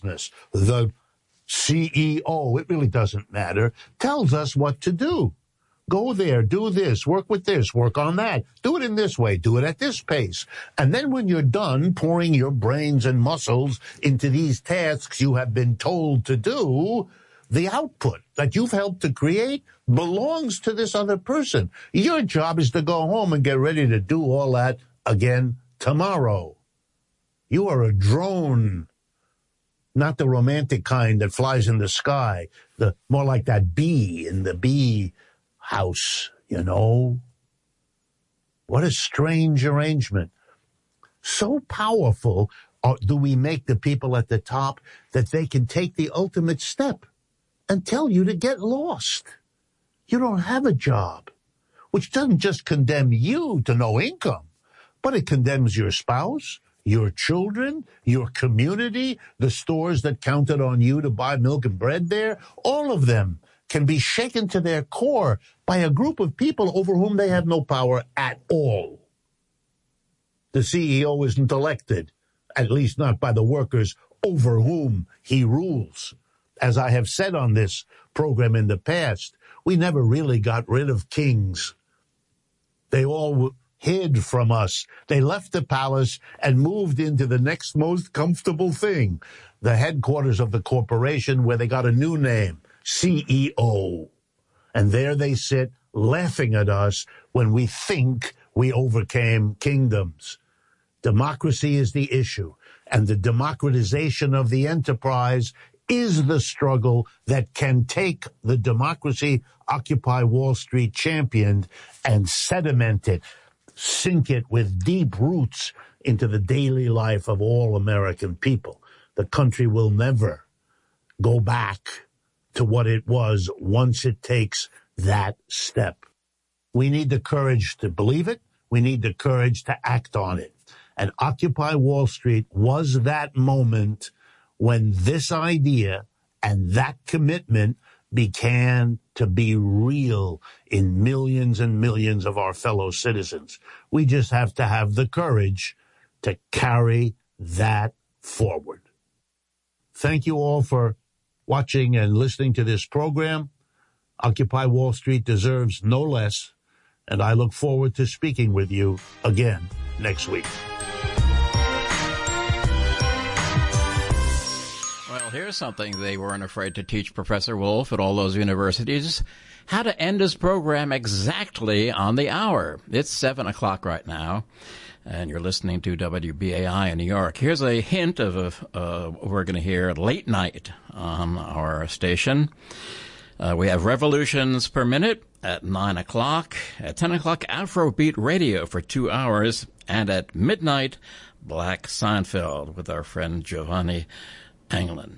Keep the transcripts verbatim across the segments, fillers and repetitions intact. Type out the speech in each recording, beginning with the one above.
business. The C E O, it really doesn't matter, tells us what to do. Go there, do this, work with this, work on that. Do it in this way, do it at this pace. And then when you're done pouring your brains and muscles into these tasks you have been told to do, the output that you've helped to create belongs to this other person. Your job is to go home and get ready to do all that again tomorrow. You are a drone, not the romantic kind that flies in the sky, the more like that bee in the bee house, you know. What a strange arrangement. So powerful uh, do we make the people at the top that they can take the ultimate step and tell you to get lost. You don't have a job, which doesn't just condemn you to no income, but it condemns your spouse, your children, your community, the stores that counted on you to buy milk and bread there. All of them can be shaken to their core by a group of people over whom they have no power at all. The C E O isn't elected, at least not by the workers over whom he rules. As I have said on this program in the past, we never really got rid of kings. They all hid from us. They left the palace and moved into the next most comfortable thing, the headquarters of the corporation, where they got a new name, C E O. And there they sit laughing at us when we think we overcame kingdoms. Democracy is the issue, and the democratization of the enterprise is the struggle that can take the democracy Occupy Wall Street championed and sediment it, sink it with deep roots into the daily life of all American people. The country will never go back to what it was once it takes that step. We need the courage to believe it. We need the courage to act on it. And Occupy Wall Street was that moment when this idea and that commitment began to be real in millions and millions of our fellow citizens. We just have to have the courage to carry that forward. Thank you all for watching and listening to this program. Occupy Wall Street deserves no less, and I look forward to speaking with you again next week. Well, here's something they weren't afraid to teach Professor Wolf at all those universities: how to end his program exactly on the hour. It's seven o'clock right now, and you're listening to W B A I in New York. Here's a hint of a, uh, what we're going to hear late night on our station. Uh, we have Revolutions Per Minute at nine o'clock. At ten o'clock, Afrobeat Radio for two hours. And at midnight, Black Seinfeld with our friend Giovanni Anglin.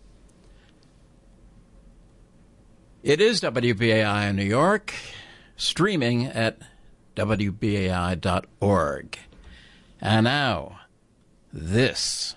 It is W B A I in New York, streaming at W B A I dot org. And now, this.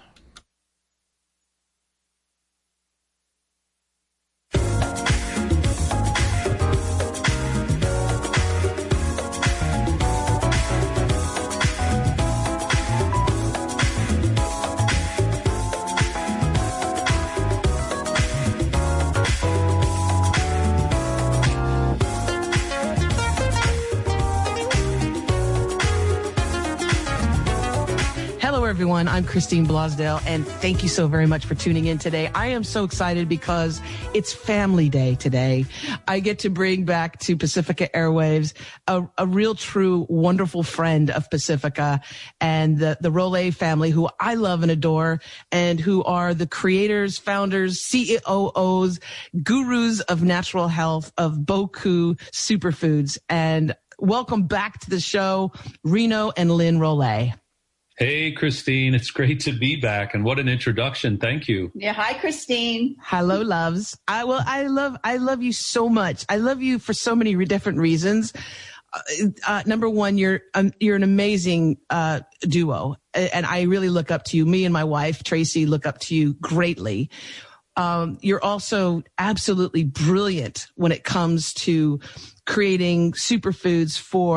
Hello, everyone. I'm Christine Blosdale, and thank you so very much for tuning in today. I am so excited because it's Family Day today. I get to bring back to Pacifica Airwaves a, a real, true, wonderful friend of Pacifica and the, the Rollet family, who I love and adore, and who are the creators, founders, C E Os, gurus of natural health of Boku Superfoods. And welcome back to the show, Reno and Lynn Rollet. Hey, Christine. It's great to be back. And what an introduction. Thank you. Yeah. Hi, Christine. Hello, loves. I will, I love, I love you so much. I love you for so many re- different reasons. Uh, uh, number one, you're, um, you're an amazing, uh, duo. And I really look up to you. Me and my wife, Tracy, look up to you greatly. Um, you're also absolutely brilliant when it comes to creating superfoods for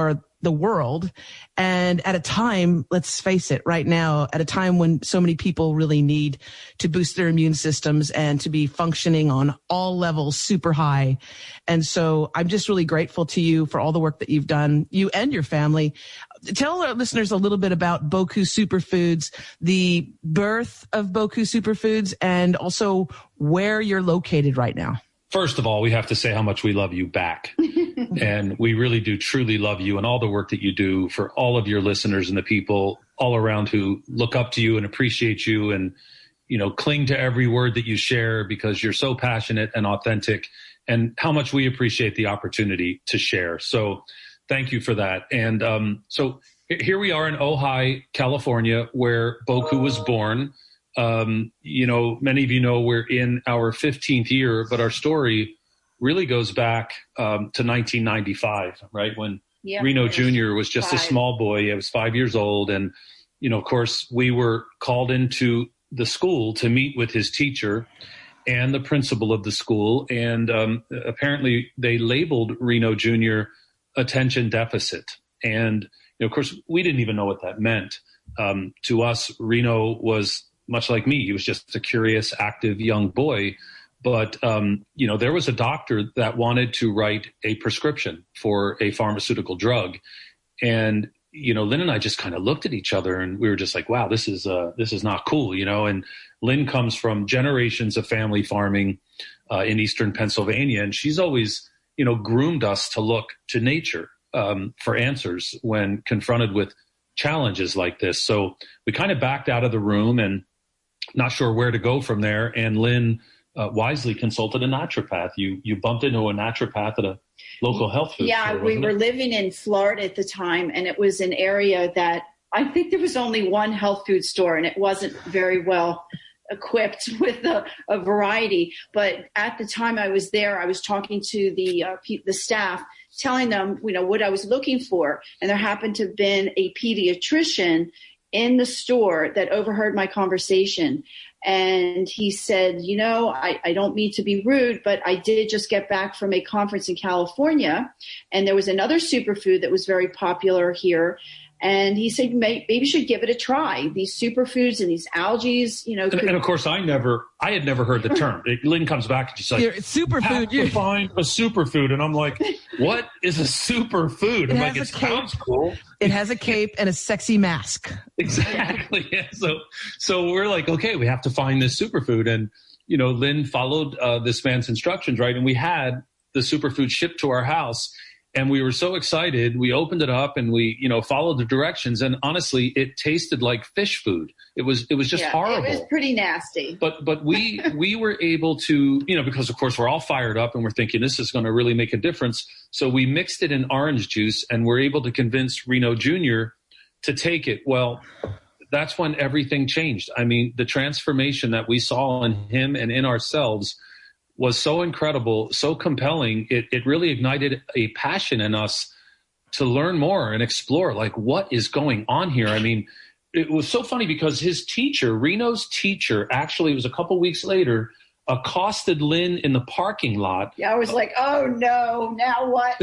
the world. And at a time, let's face it, right now, at a time when so many people really need to boost their immune systems and to be functioning on all levels super high. And so I'm just really grateful to you for all the work that you've done, you and your family. Tell our listeners a little bit about Boku Superfoods, the birth of Boku Superfoods, and also where you're located right now. First of all, we have to say how much we love you back. And we really do truly love you and all the work that you do for all of your listeners and the people all around who look up to you and appreciate you and, you know, cling to every word that you share because you're so passionate and authentic, and how much we appreciate the opportunity to share. So thank you for that. And um, so here we are in Ojai, California, where Boku was born. Um, you know, many of you know we're in our fifteenth year, but our story really goes back um, to nineteen ninety-five, right? When yep, Reno Junior was just five. a small boy. He was five years old. And, you know, of course, we were called into the school to meet with his teacher and the principal of the school. And um, apparently they labeled Reno Junior attention deficit. And, you know, of course, we didn't even know what that meant. Um, to us, Reno was much like me. He was just a curious, active young boy. But, um, you know, there was a doctor that wanted to write a prescription for a pharmaceutical drug. And, you know, Lynn and I just kind of looked at each other and we were just like, wow, this is uh, this is not cool, you know. And Lynn comes from generations of family farming uh, in eastern Pennsylvania. And she's always, you know, groomed us to look to nature um, for answers when confronted with challenges like this. So we kind of backed out of the room and not sure where to go from there. And Lynn uh, wisely consulted a naturopath. You you bumped into a naturopath at a local health food yeah, store, we were it? living in Florida at the time, and it was an area that I think there was only one health food store, and it wasn't very well equipped with a, a variety. But at the time I was there, I was talking to the uh, pe- the staff, telling them, you know, what I was looking for. And there happened to have been a pediatrician in the store that overheard my conversation. And he said, you know, I, I don't mean to be rude, but I did just get back from a conference in California. And there was another superfood that was very popular here. And he said, maybe you should give it a try. These superfoods and these algae, you know. And, and of course, I never, I had never heard the term. Lynn comes back and she's like, it's superfood. You have to find a superfood. And I'm like, what is a superfood? I'm like, it sounds cool. It has a cape and a sexy mask. Exactly. Yeah. So, so we're like, okay, we have to find this superfood. And, you know, Lynn followed uh, this man's instructions, right? And we had the superfood shipped to our house. And we were so excited. We opened it up and we, you know, followed the directions. And honestly, it tasted like fish food. It was, it was just yeah, horrible. It was pretty nasty. But, but we, we were able to, you know, because of course we're all fired up and we're thinking this is going to really make a difference. So we mixed it in orange juice and we're able to convince Reno Junior to take it. Well, that's when everything changed. I mean, the transformation that we saw in him and in ourselves was so incredible, so compelling. It, it really ignited a passion in us to learn more and explore, like, what is going on here? I mean, it was so funny because his teacher, Reno's teacher, actually, it was a couple weeks later, accosted Lynn in the parking lot. Yeah, I was like, oh, no, now what?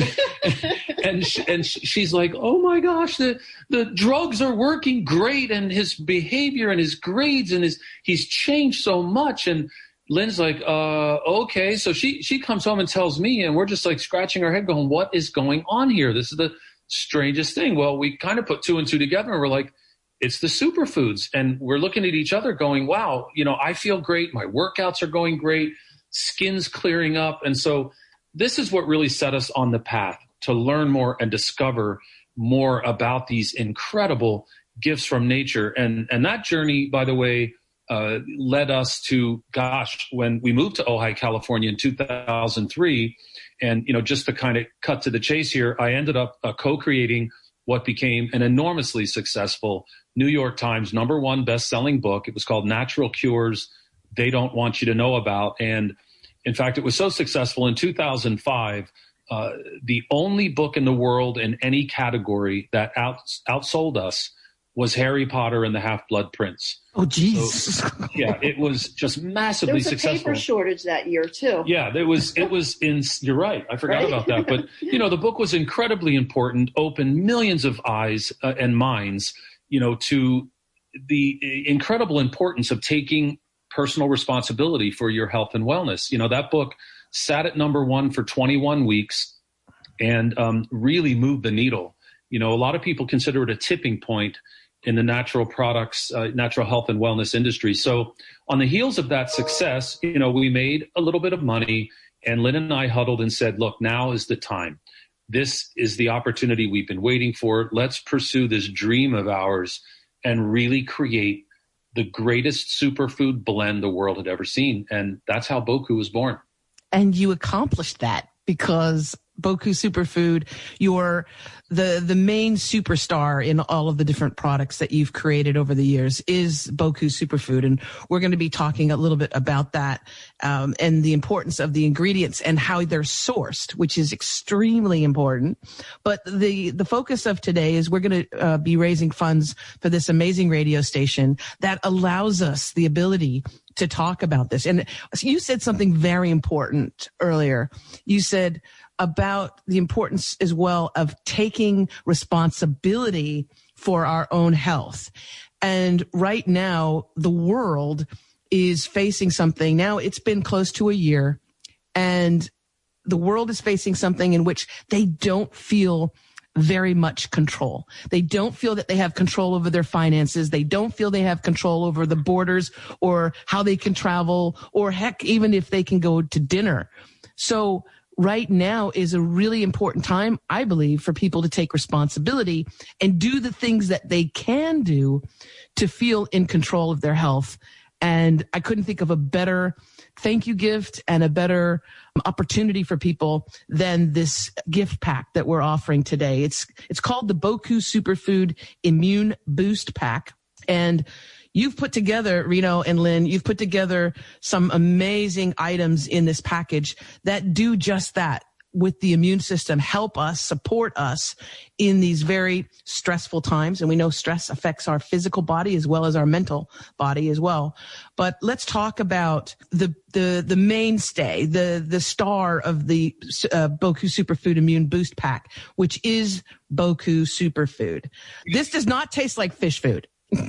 and she, and she's like, oh, my gosh, the, the drugs are working great, and his behavior and his grades, and his he's changed so much. And Lynn's like, uh, okay. So she, she comes home and tells me, and we're just like scratching our head going, what is going on here? This is the strangest thing. Well, we kind of put two and two together and we're like, it's the superfoods. And we're looking at each other going, wow, you know, I feel great. My workouts are going great. Skin's clearing up. And so this is what really set us on the path to learn more and discover more about these incredible gifts from nature. And, and that journey, by the way, Uh, led us to, gosh, when we moved to Ojai, California in two thousand three, and, you know, just to kind of cut to the chase here, I ended up uh, co-creating what became an enormously successful New York Times number one best-selling book. It was called Natural Cures They Don't Want You to Know About. And in fact, it was so successful in two thousand five, uh, the only book in the world in any category that out, outsold us was Harry Potter and the Half-Blood Prince. Oh, geez. So, yeah, it was just massively there was a successful. paper shortage that year too. Yeah, there was. It was in. You're right. I forgot Right? about that. But you know, the book was incredibly important. Opened millions of eyes uh, and minds. You know, to the incredible importance of taking personal responsibility for your health and wellness. You know, that book sat at number one for twenty-one weeks and um, really moved the needle. You know, a lot of people consider it a tipping point in the natural products, uh, natural health and wellness industry. So on the heels of that success, you know, we made a little bit of money, and Lynn and I huddled and said, look, now is the time. This is the opportunity we've been waiting for. Let's pursue this dream of ours and really create the greatest superfood blend the world had ever seen. And that's how Boku was born. And you accomplished that because Boku Superfood, you're the the main superstar in all of the different products that you've created over the years is Boku Superfood. And we're going to be talking a little bit about that um, and the importance of the ingredients and how they're sourced, which is extremely important. But the, the focus of today is we're going to uh, be raising funds for this amazing radio station that allows us the ability to talk about this. And you said something very important earlier. You said about the importance as well of taking responsibility for our own health. And right now, the world is facing something. Now it's been close to a year, and the world is facing something in which they don't feel very much control. They don't feel that they have control over their finances. They don't feel they have control over the borders or how they can travel, or heck, even if they can go to dinner. So right now is a really important time, I believe, for people to take responsibility and do the things that they can do to feel in control of their health. And I couldn't think of a better thank you gift and a better opportunity for people than this gift pack that we're offering today. It's, it's called the Boku Superfood Immune Boost Pack. And you've put together, Reno and Lynn, you've put together some amazing items in this package that do just that with the immune system, help us, support us in these very stressful times. And we know stress affects our physical body as well as our mental body as well. But let's talk about the, the, the mainstay, the, the star of the uh, Boku Superfood Immune Boost Pack, which is Boku Superfood. This does not taste like fish food.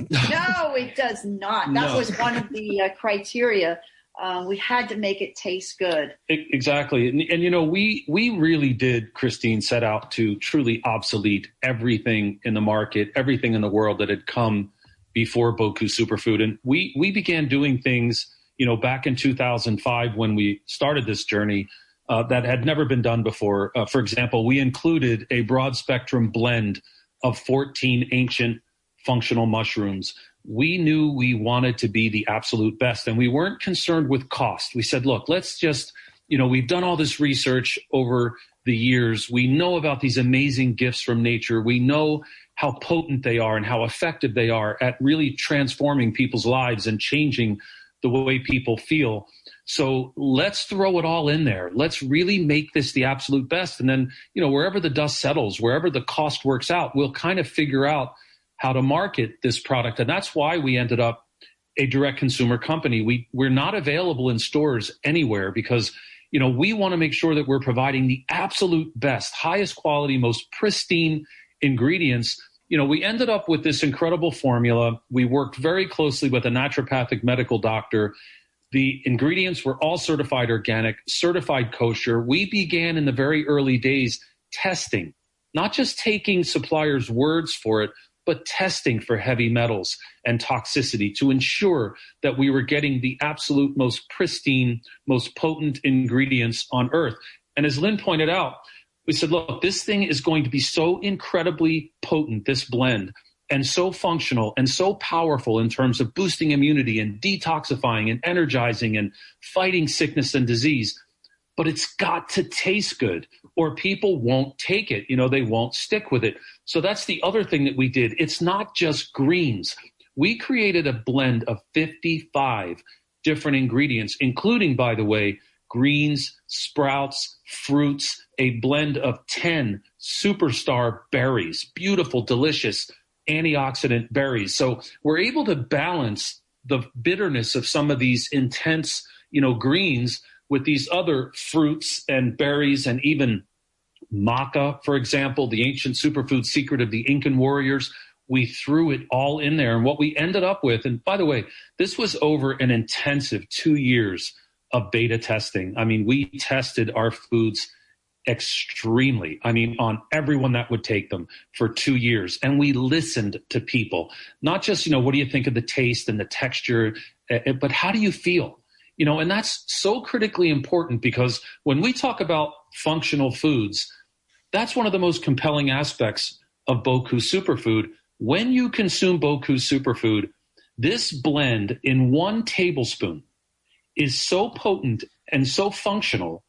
No, it does not. That No. was one of the uh, criteria. Uh, we had to make it taste good. Exactly. And, and, you know, we we really did, Christine, set out to truly obsolete everything in the market, everything in the world that had come before Boku Superfood. And we, we began doing things, you know, back in two thousand five when we started this journey uh, that had never been done before. Uh, for example, we included a broad spectrum blend of fourteen ancient functional mushrooms. We knew we wanted to be the absolute best, and we weren't concerned with cost. We said, look, let's just, you know, we've done all this research over the years. We know about these amazing gifts from nature. We know how potent they are and how effective they are at really transforming people's lives and changing the way people feel. So let's throw it all in there. Let's really make this the absolute best. And then, you know, wherever the dust settles, wherever the cost works out, we'll kind of figure out how to market this product. And that's why we ended up a direct consumer company. We, we're not available in stores anywhere because, you know, we want to make sure that we're providing the absolute best, highest quality, most pristine ingredients. You know, we ended up with this incredible formula. We worked very closely with a naturopathic medical doctor. The ingredients were all certified organic, certified kosher. We began in the very early days testing, not just taking suppliers' words for it, but testing for heavy metals and toxicity to ensure that we were getting the absolute most pristine, most potent ingredients on earth. And as Lynn pointed out, we said, look, this thing is going to be so incredibly potent, this blend, and so functional and so powerful in terms of boosting immunity and detoxifying and energizing and fighting sickness and disease. But it's got to taste good or people won't take it. You know, they won't stick with it. So that's the other thing that we did. It's not just greens. We created a blend of fifty-five different ingredients, including, by the way, greens, sprouts, fruits, a blend of ten superstar berries, beautiful, delicious, antioxidant berries. So we're able to balance the bitterness of some of these intense, you know, greens with these other fruits and berries, and even maca, for example, the ancient superfood secret of the Incan warriors. We threw it all in there. And what we ended up with, and by the way, this was over an intensive two years of beta testing. I mean, we tested our foods extremely, I mean, on everyone that would take them for two years. And we listened to people, not just, you know, what do you think of the taste and the texture, but how do you feel? You know, and that's so critically important, because when we talk about functional foods, that's one of the most compelling aspects of Boku Superfood. When you consume Boku Superfood, this blend in one tablespoon is so potent and so functional,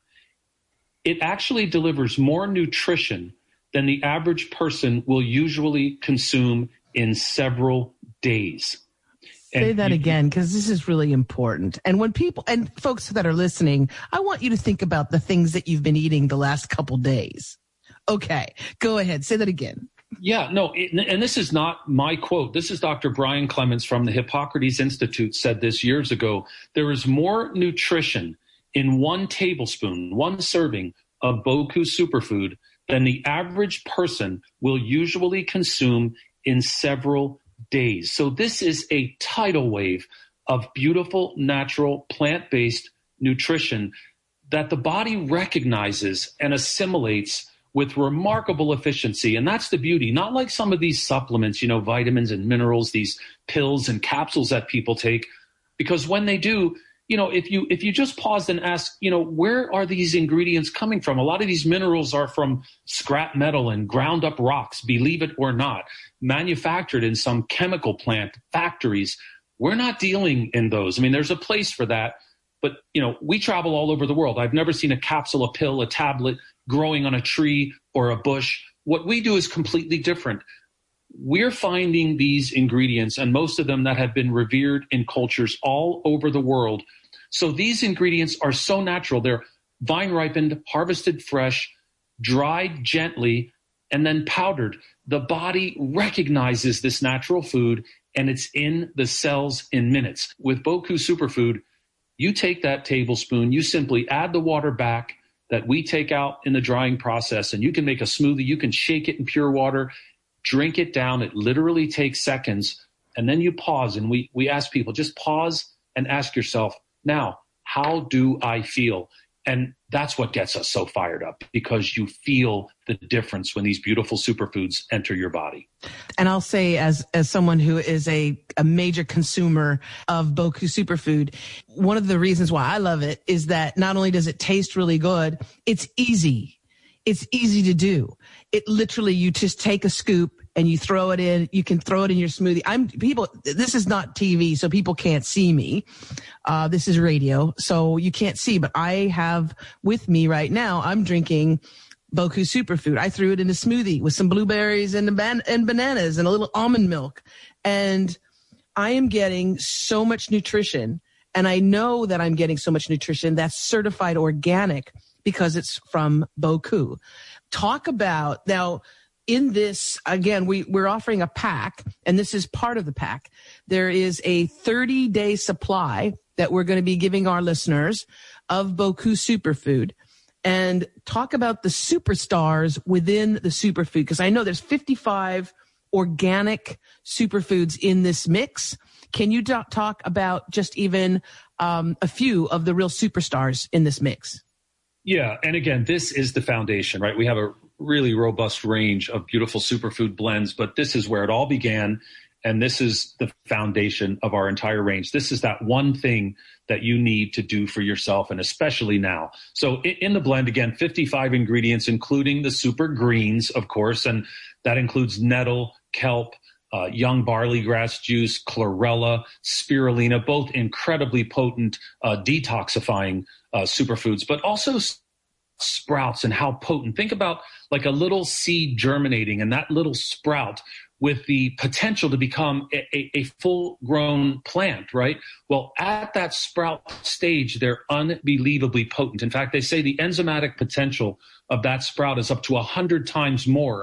it actually delivers more nutrition than the average person will usually consume in several days. Say And that you- again, because this is really important. And when people, and folks that are listening, I want you to think about the things that you've been eating the last couple days. Okay, go ahead. Say that again. Yeah, no, it, and this is not my quote. This is Doctor Brian Clements from the Hippocrates Institute said this years ago. There is more nutrition in one tablespoon, one serving of Boku Superfood than the average person will usually consume in several days. So this is a tidal wave of beautiful, natural, plant-based nutrition that the body recognizes and assimilates with remarkable efficiency. And that's the beauty, not like some of these supplements, you know, vitamins and minerals, these pills and capsules that people take, because when they do, you know, if you if you just paused and ask, you know, where are these ingredients coming from? A lot of these minerals are from scrap metal and ground up rocks, believe it or not, manufactured in some chemical plant factories. We're not dealing in those. I mean, there's a place for that. But, you know, we travel all over the world. I've never seen a capsule, a pill, a tablet growing on a tree or a bush. What we do is completely different. We're finding these ingredients, and most of them that have been revered in cultures all over the world. So these ingredients are so natural. They're vine ripened, harvested fresh, dried gently, and then powdered. The body recognizes this natural food, and it's in the cells in minutes. With Boku Superfood, you take that tablespoon, you simply add the water back that we take out in the drying process, and you can make a smoothie. You can shake it in pure water, drink it down. It literally takes seconds. And then you pause, and we, we ask people, just pause and ask yourself, now, how do I feel? And that's what gets us so fired up, because you feel the difference when these beautiful superfoods enter your body. And I'll say, as as someone who is a, a major consumer of Boku Superfood, one of the reasons why I love it is that not only does it taste really good, it's easy. It's easy to do. It literally, you just take a scoop and you throw it in. You can throw it in your smoothie. I'm people. This is not T V, so people can't see me. Uh, this is radio, so you can't see. But I have with me right now, I'm drinking Boku Superfood. I threw it in a smoothie with some blueberries and, ban- and bananas and a little almond milk. And I am getting so much nutrition. And I know that I'm getting so much nutrition that's certified organic because it's from Boku. Talk about, now, in this, again, we, we're offering a pack, and this is part of the pack. There is a thirty-day supply that we're going to be giving our listeners of Boku Superfood. And talk about the superstars within the superfood, because I know there's fifty-five organic superfoods in this mix. Can you do- talk about just even um, a few of the real superstars in this mix? Yeah. And again, this is the foundation, right? We have a really robust range of beautiful superfood blends, but this is where it all began. And this is the foundation of our entire range. This is that one thing that you need to do for yourself, and especially now. So in the blend, again, fifty-five ingredients, including the super greens, of course, and that includes nettle, kelp, uh, young barley grass juice, chlorella, spirulina, both incredibly potent uh, detoxifying uh, superfoods, but also sprouts and how potent. Think about like a little seed germinating, and that little sprout with the potential to become a, a, a full-grown plant, right? Well, at that sprout stage, they're unbelievably potent. In fact, they say the enzymatic potential of that sprout is up to one hundred times more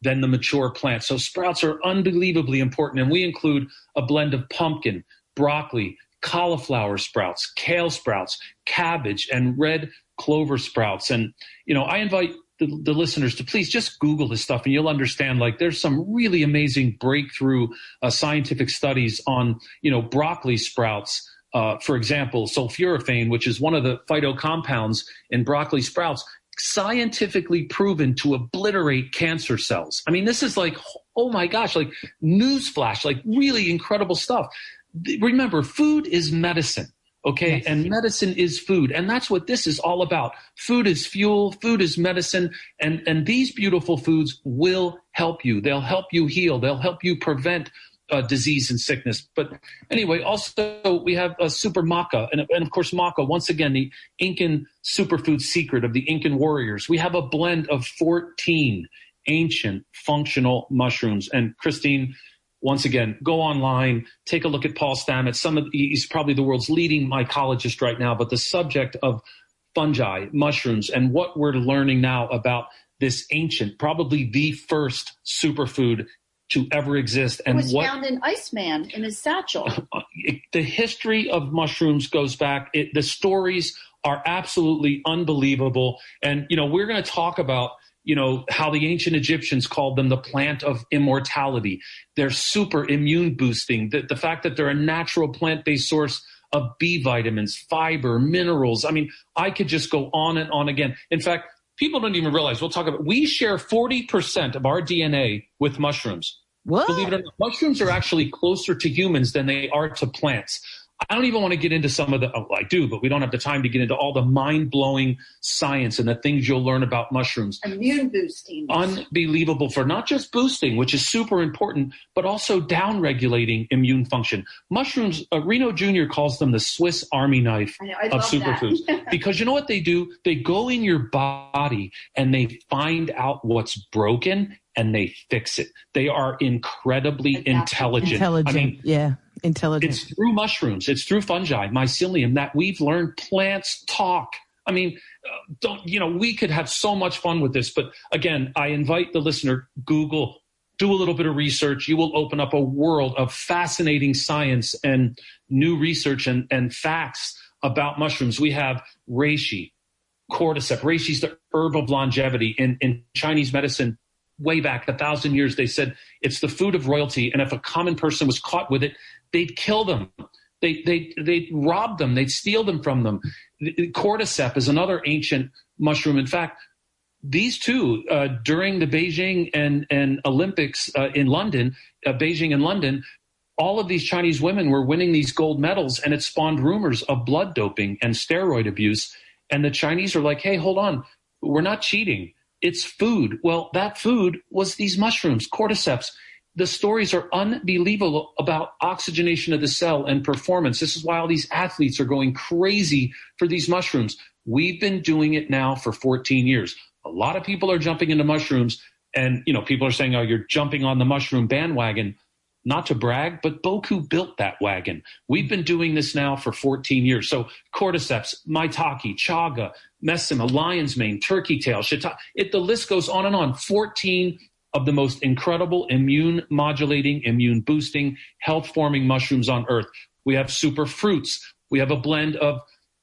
than the mature plant. So sprouts are unbelievably important. And we include a blend of pumpkin, broccoli, cauliflower sprouts, kale sprouts, cabbage, and red clover sprouts. And, you know, I invite the, the listeners to please just Google this stuff and you'll understand, like, there's some really amazing breakthrough uh, scientific studies on, you know, broccoli sprouts. Uh, for example, sulforaphane, which is one of the phytocompounds in broccoli sprouts, scientifically proven to obliterate cancer cells. I mean, this is like, oh my gosh, like newsflash, like really incredible stuff. Remember, food is medicine. Okay. Yes. And medicine is food. And that's what this is all about. Food is fuel. Food is medicine. And, and these beautiful foods will help you. They'll help you heal. They'll help you prevent uh, disease and sickness. But anyway, also we have a super maca. And, and of course, maca, once again, the Incan superfood secret of the Incan warriors. We have a blend of fourteen ancient functional mushrooms. And Christine, once again, go online, take a look at Paul Stamets. Some of he's probably the world's leading mycologist right now, but the subject of fungi, mushrooms, and what we're learning now about this ancient, probably the first superfood to ever exist. And it was what, found in Iceman in his satchel. The history of mushrooms goes back. It, the stories are absolutely unbelievable. And, you know, we're going to talk about, you know, how the ancient Egyptians called them the plant of immortality. They're super immune boosting. The, the fact that they're a natural plant-based source of B vitamins, fiber, minerals. I mean, I could just go on and on again. In fact, people don't even realize, we'll talk about, we share forty percent of our D N A with mushrooms. What? Believe it or not, mushrooms are actually closer to humans than they are to plants. I don't even want to get into some of the, oh, I do, but we don't have the time to get into all the mind-blowing science and the things you'll learn about mushrooms. Immune boosting. Unbelievable for not just boosting, which is super important, but also down-regulating immune function. Mushrooms, uh, Reno Junior calls them the Swiss Army knife I know, I of love superfoods. that. Because you know what they do? They go in your body and they find out what's broken and they fix it. They are incredibly Exactly. intelligent. Intelligent, I mean, yeah. Intelligent. it's through mushrooms, it's through fungi, mycelium, that we've learned plants talk. I mean, uh, don't, you know, we could have so much fun with this. But again, I invite the listener, Google, do a little bit of research. You will open up a world of fascinating science and new research and, and facts about mushrooms. We have reishi, cordyceps. Reishi is the herb of longevity. In, in Chinese medicine, way back a thousand years, they said it's the food of royalty. And if a common person was caught with it, they'd kill them. They, they, they'd rob them. They'd steal them from them. Cordyceps is another ancient mushroom. In fact, these two, uh, during the Beijing and, and Olympics uh, in London, uh, Beijing and London, all of these Chinese women were winning these gold medals, and it spawned rumors of blood doping and steroid abuse. And the Chinese are like, hey, hold on, we're not cheating. It's food. Well, that food was these mushrooms, cordyceps. The stories are unbelievable about oxygenation of the cell and performance. This is why all these athletes are going crazy for these mushrooms. We've been doing it now for fourteen years. A lot of people are jumping into mushrooms, and, you know, people are saying, oh, you're jumping on the mushroom bandwagon. Not to brag, but Boku built that wagon. We've been doing this now for fourteen years. So cordyceps, maitake, chaga, mesima, lion's mane, turkey tail, shiitake. It, the list goes on and on. fourteen of the most incredible immune modulating, immune boosting, health forming mushrooms on earth. We have super fruits. We have a blend of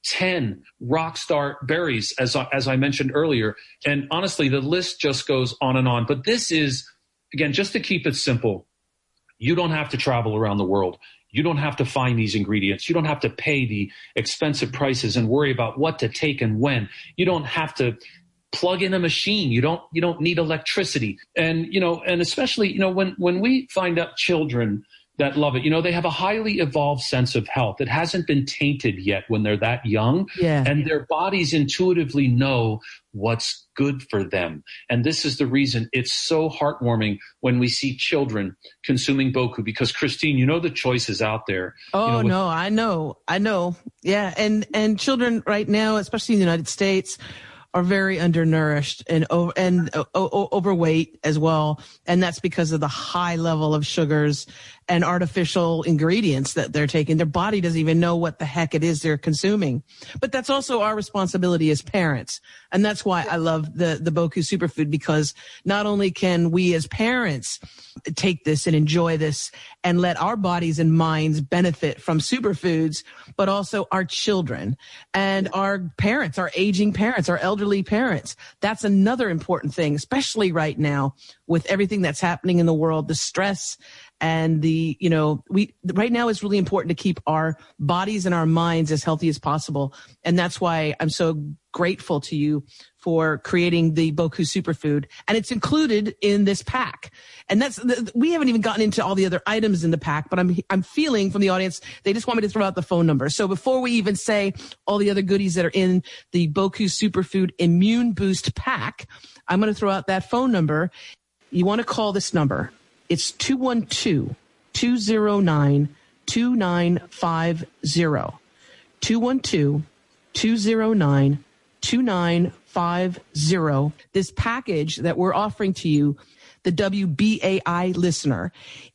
ten rock star berries, as, as I mentioned earlier. And honestly, the list just goes on and on. But this is, again, just to keep it simple, you don't have to travel around the world. You don't have to find these ingredients. You don't have to pay the expensive prices and worry about what to take and when. You don't have to plug in a machine. You don't, you don't need electricity. And, you know, and especially, you know, when, when we find out children that love it, you know, they have a highly evolved sense of health. It hasn't been tainted yet when they're that young. Yeah. And their bodies intuitively know what's good for them. And this is the reason it's so heartwarming when we see children consuming Boku, because Christine, you know, the choices out there. Oh, you know, with- no, I know. I know. Yeah. And, and children right now, especially in the United States, are very undernourished and over, and uh, o- overweight as well. And that's because of the high level of sugars and artificial ingredients that they're taking. Their body doesn't even know what the heck it is they're consuming. But that's also our responsibility as parents. And that's why I love the, the Boku Superfood, because not only can we as parents take this and enjoy this and let our bodies and minds benefit from superfoods, but also our children and our parents, our aging parents, our elderly parents. That's another important thing, especially right now with everything that's happening in the world, the stress and the, you know, we, right now it's really important to keep our bodies and our minds as healthy as possible. And that's why I'm so grateful to you for creating the Boku Superfood. And it's included in this pack. And that's, we haven't even gotten into all the other items in the pack, but I'm, I'm feeling from the audience, they just want me to throw out the phone number. So before we even say all the other goodies that are in the Boku Superfood Immune Boost pack, I'm going to throw out that phone number. You want to call this number. It's two one two, two zero nine, two nine five zero. two one two, two zero nine, two nine five zero. This package that we're offering to you, the W B A I listener,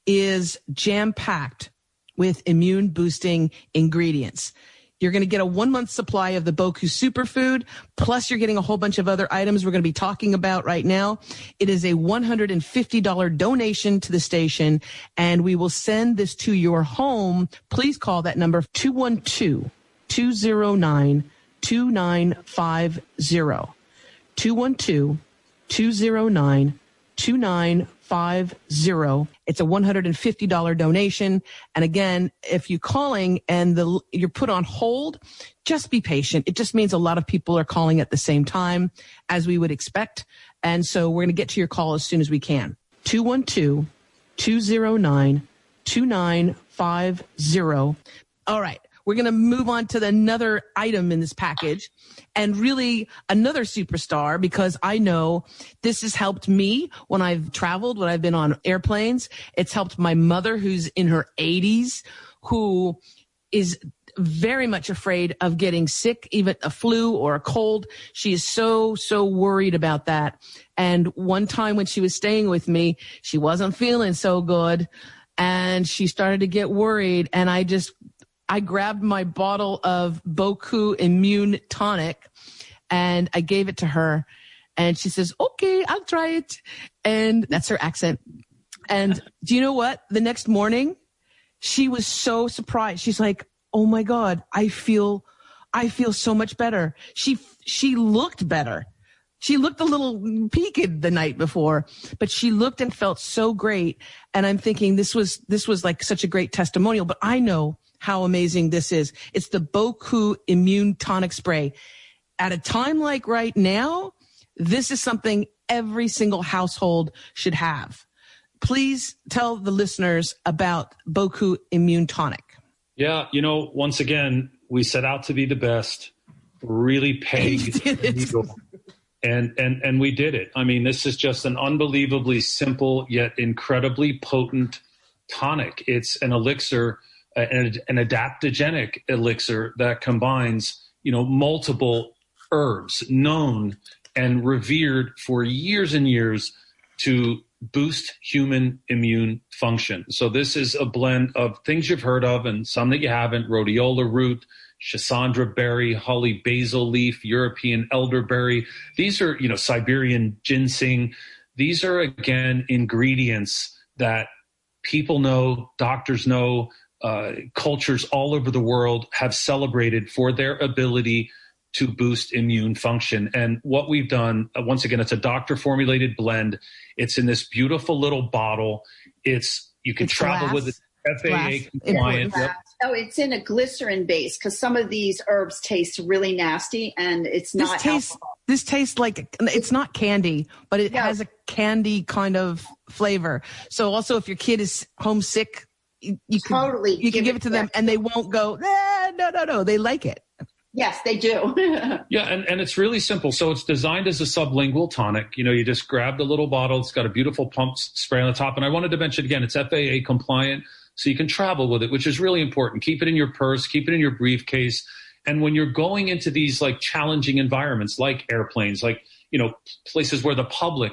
is jam-packed with immune boosting ingredients. You're going to get a one-month supply of the Boku Superfood, plus you're getting a whole bunch of other items we're going to be talking about right now. It is a one hundred fifty dollars donation to the station, and we will send this to your home. Please call that number, two one two, two zero nine, two nine five zero. two one two, two zero nine, two nine five zero. It's a one hundred fifty dollars donation. And again, if you're calling and the, you're put on hold, just be patient. It just means a lot of people are calling at the same time, as we would expect. And so we're going to get to your call as soon as we can. two one two, two zero nine, two nine five zero. All right. We're going to move on to the, another item in this package, and really another superstar, because I know this has helped me when I've traveled, when I've been on airplanes. It's helped my mother, who's in her eighties, who is very much afraid of getting sick, even a flu or a cold. She is so, so worried about that. And one time when she was staying with me, she wasn't feeling so good, and she started to get worried. And I just... I grabbed my bottle of Boku Immune Tonic and I gave it to her, and she says, okay, I'll try it. And that's her accent. And do you know what? The next morning, she was so surprised. She's like, oh my God, I feel, I feel so much better. She, she looked better. She looked a little peaked the night before, but she looked and felt so great. And I'm thinking this was, this was like such a great testimonial, but I know how amazing this is. It's the Boku Immune Tonic Spray. At a time like right now, this is something every single household should have. Please tell the listeners about Boku Immune Tonic. Yeah, you know, once again, we set out to be the best, really pegged the needle, and, and, and we did it. I mean, this is just an unbelievably simple yet incredibly potent tonic. It's an elixir, An, an adaptogenic elixir that combines, you know, multiple herbs known and revered for years and years to boost human immune function. So this is a blend of things you've heard of and some that you haven't: rhodiola root, Schisandra berry, holly basil leaf, European elderberry. These are, you know, Siberian ginseng. These are, again, ingredients that people know, doctors know, Uh, cultures all over the world have celebrated for their ability to boost immune function. And what we've done, uh, once again, it's a doctor-formulated blend. It's in this beautiful little bottle. It's you can it's travel glass. with it, F A A compliant. Yep. Oh, it's in a glycerin base, because some of these herbs taste really nasty, and it's This not tastes, alcohol. this tastes like, it's not candy, but it Yeah. has a candy kind of flavor. So also if your kid is homesick, you, you can Totally you can give give it it to them, them. and they won't go, eh, no, no, no. They like it. Yes, they do. Yeah, and, and it's really simple. So it's designed as a sublingual tonic. You know, you just grab the little bottle. It's got a beautiful pump spray on the top. And I wanted to mention again, it's F A A compliant, so you can travel with it, which is really important. Keep it in your purse, keep it in your briefcase. And when you're going into these like challenging environments, like airplanes, like, you know, places where the public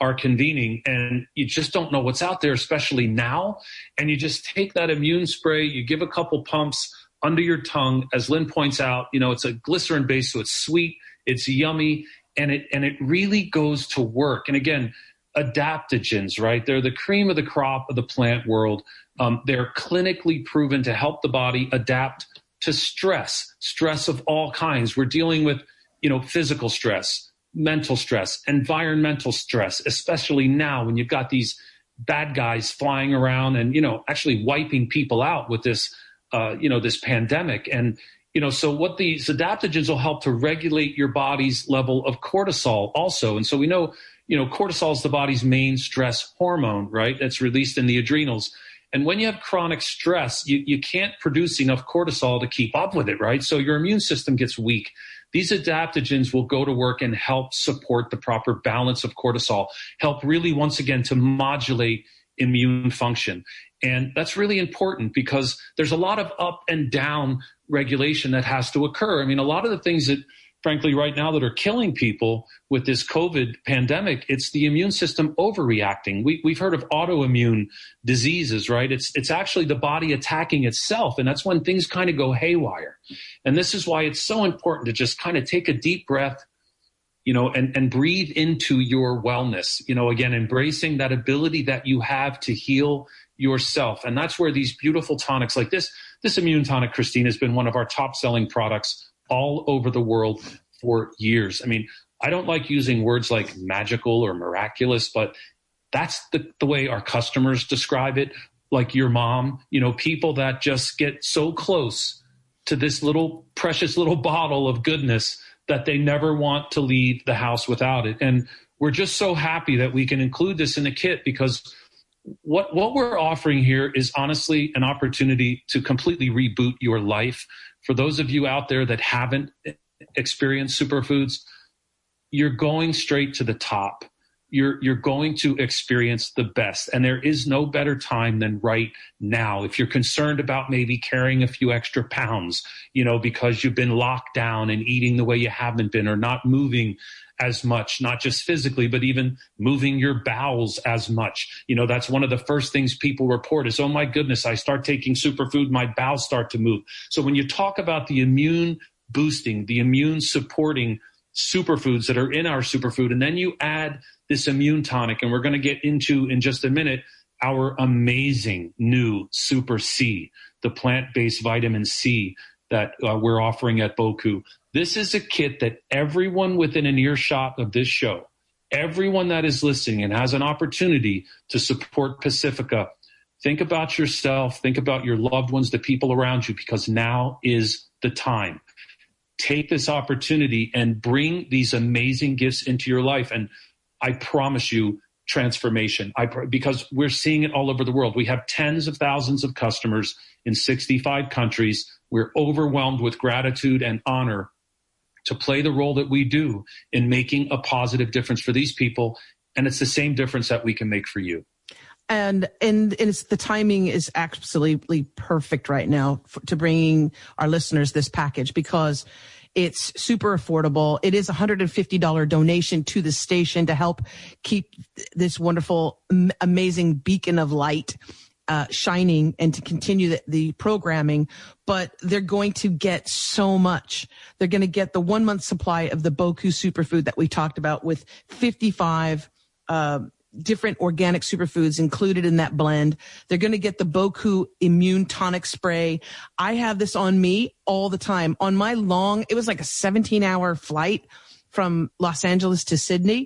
are convening, and you just don't know what's out there, especially now. And you just take that immune spray, you give a couple pumps under your tongue. As Lynn points out, you know, it's a glycerin base, so it's sweet, it's yummy, and it and it really goes to work. And again, adaptogens, right? They're the cream of the crop of the plant world. Um, they're clinically proven to help the body adapt to stress, stress of all kinds. We're dealing with, you know, physical stress, mental stress, environmental stress, especially now when you've got these bad guys flying around and, you know, actually wiping people out with this, uh, you know, this pandemic. And, you know, so what these adaptogens will help to regulate your body's level of cortisol also. And so we know, you know, cortisol is the body's main stress hormone, right? That's released in the adrenals. And when you have chronic stress, you, you can't produce enough cortisol to keep up with it, right? So your immune system gets weak. These adaptogens will go to work and help support the proper balance of cortisol, help really, once again, to modulate immune function. And that's really important because there's a lot of up and down regulation that has to occur. I mean, a lot of the things that, frankly, right now that are killing people with this COVID pandemic, it's the immune system overreacting. We, we've heard of autoimmune diseases, right? It's, it's actually the body attacking itself. And that's when things kind of go haywire. And this is why it's so important to just kind of take a deep breath, you know, and, and breathe into your wellness, you know, again, embracing that ability that you have to heal yourself. And that's where these beautiful tonics like this, this immune tonic, Christine, has been one of our top selling products all over the world for years. I mean, I don't like using words like magical or miraculous, but that's the, the way our customers describe it. Like your mom, you know, people that just get so close to this little precious little bottle of goodness that they never want to leave the house without it. And we're just so happy that we can include this in the kit because what, what we're offering here is honestly an opportunity to completely reboot your life. For those of you out there that haven't experienced superfoods, you're going straight to the top. You're, you're going to experience the best. And there is no better time than right now. If you're concerned about maybe carrying a few extra pounds, you know, because you've been locked down and eating the way you haven't been or not moving as much, not just physically, but even moving your bowels as much. You know, that's one of the first things people report is, oh my goodness, I start taking superfood, my bowels start to move. So when you talk about the immune boosting, the immune supporting superfoods that are in our superfood, and then you add this immune tonic, and we're going to get into in just a minute, our amazing new Super C, the plant-based vitamin C that uh, we're offering at Boku. This is a kit that everyone within an earshot of this show, everyone that is listening and has an opportunity to support Pacifica, think about yourself, think about your loved ones, the people around you, because now is the time. Take this opportunity and bring these amazing gifts into your life. And I promise you transformation, I, because we're seeing it all over the world. We have tens of thousands of customers in sixty-five countries. We're overwhelmed with gratitude and honor to play the role that we do in making a positive difference for these people. And it's the same difference that we can make for you. And, and it's, the timing is absolutely perfect right now for, to bringing our listeners this package because it's super affordable. It is a one hundred fifty dollars donation to the station to help keep this wonderful, amazing beacon of light Uh, shining and to continue the, the programming, but they're going to get so much. They're going to get the one month supply of the Boku superfood that we talked about with fifty-five uh, different organic superfoods included in that blend. They're going to get the Boku immune tonic spray. I have this on me all the time. On my long, it was like a seventeen hour flight from Los Angeles to Sydney.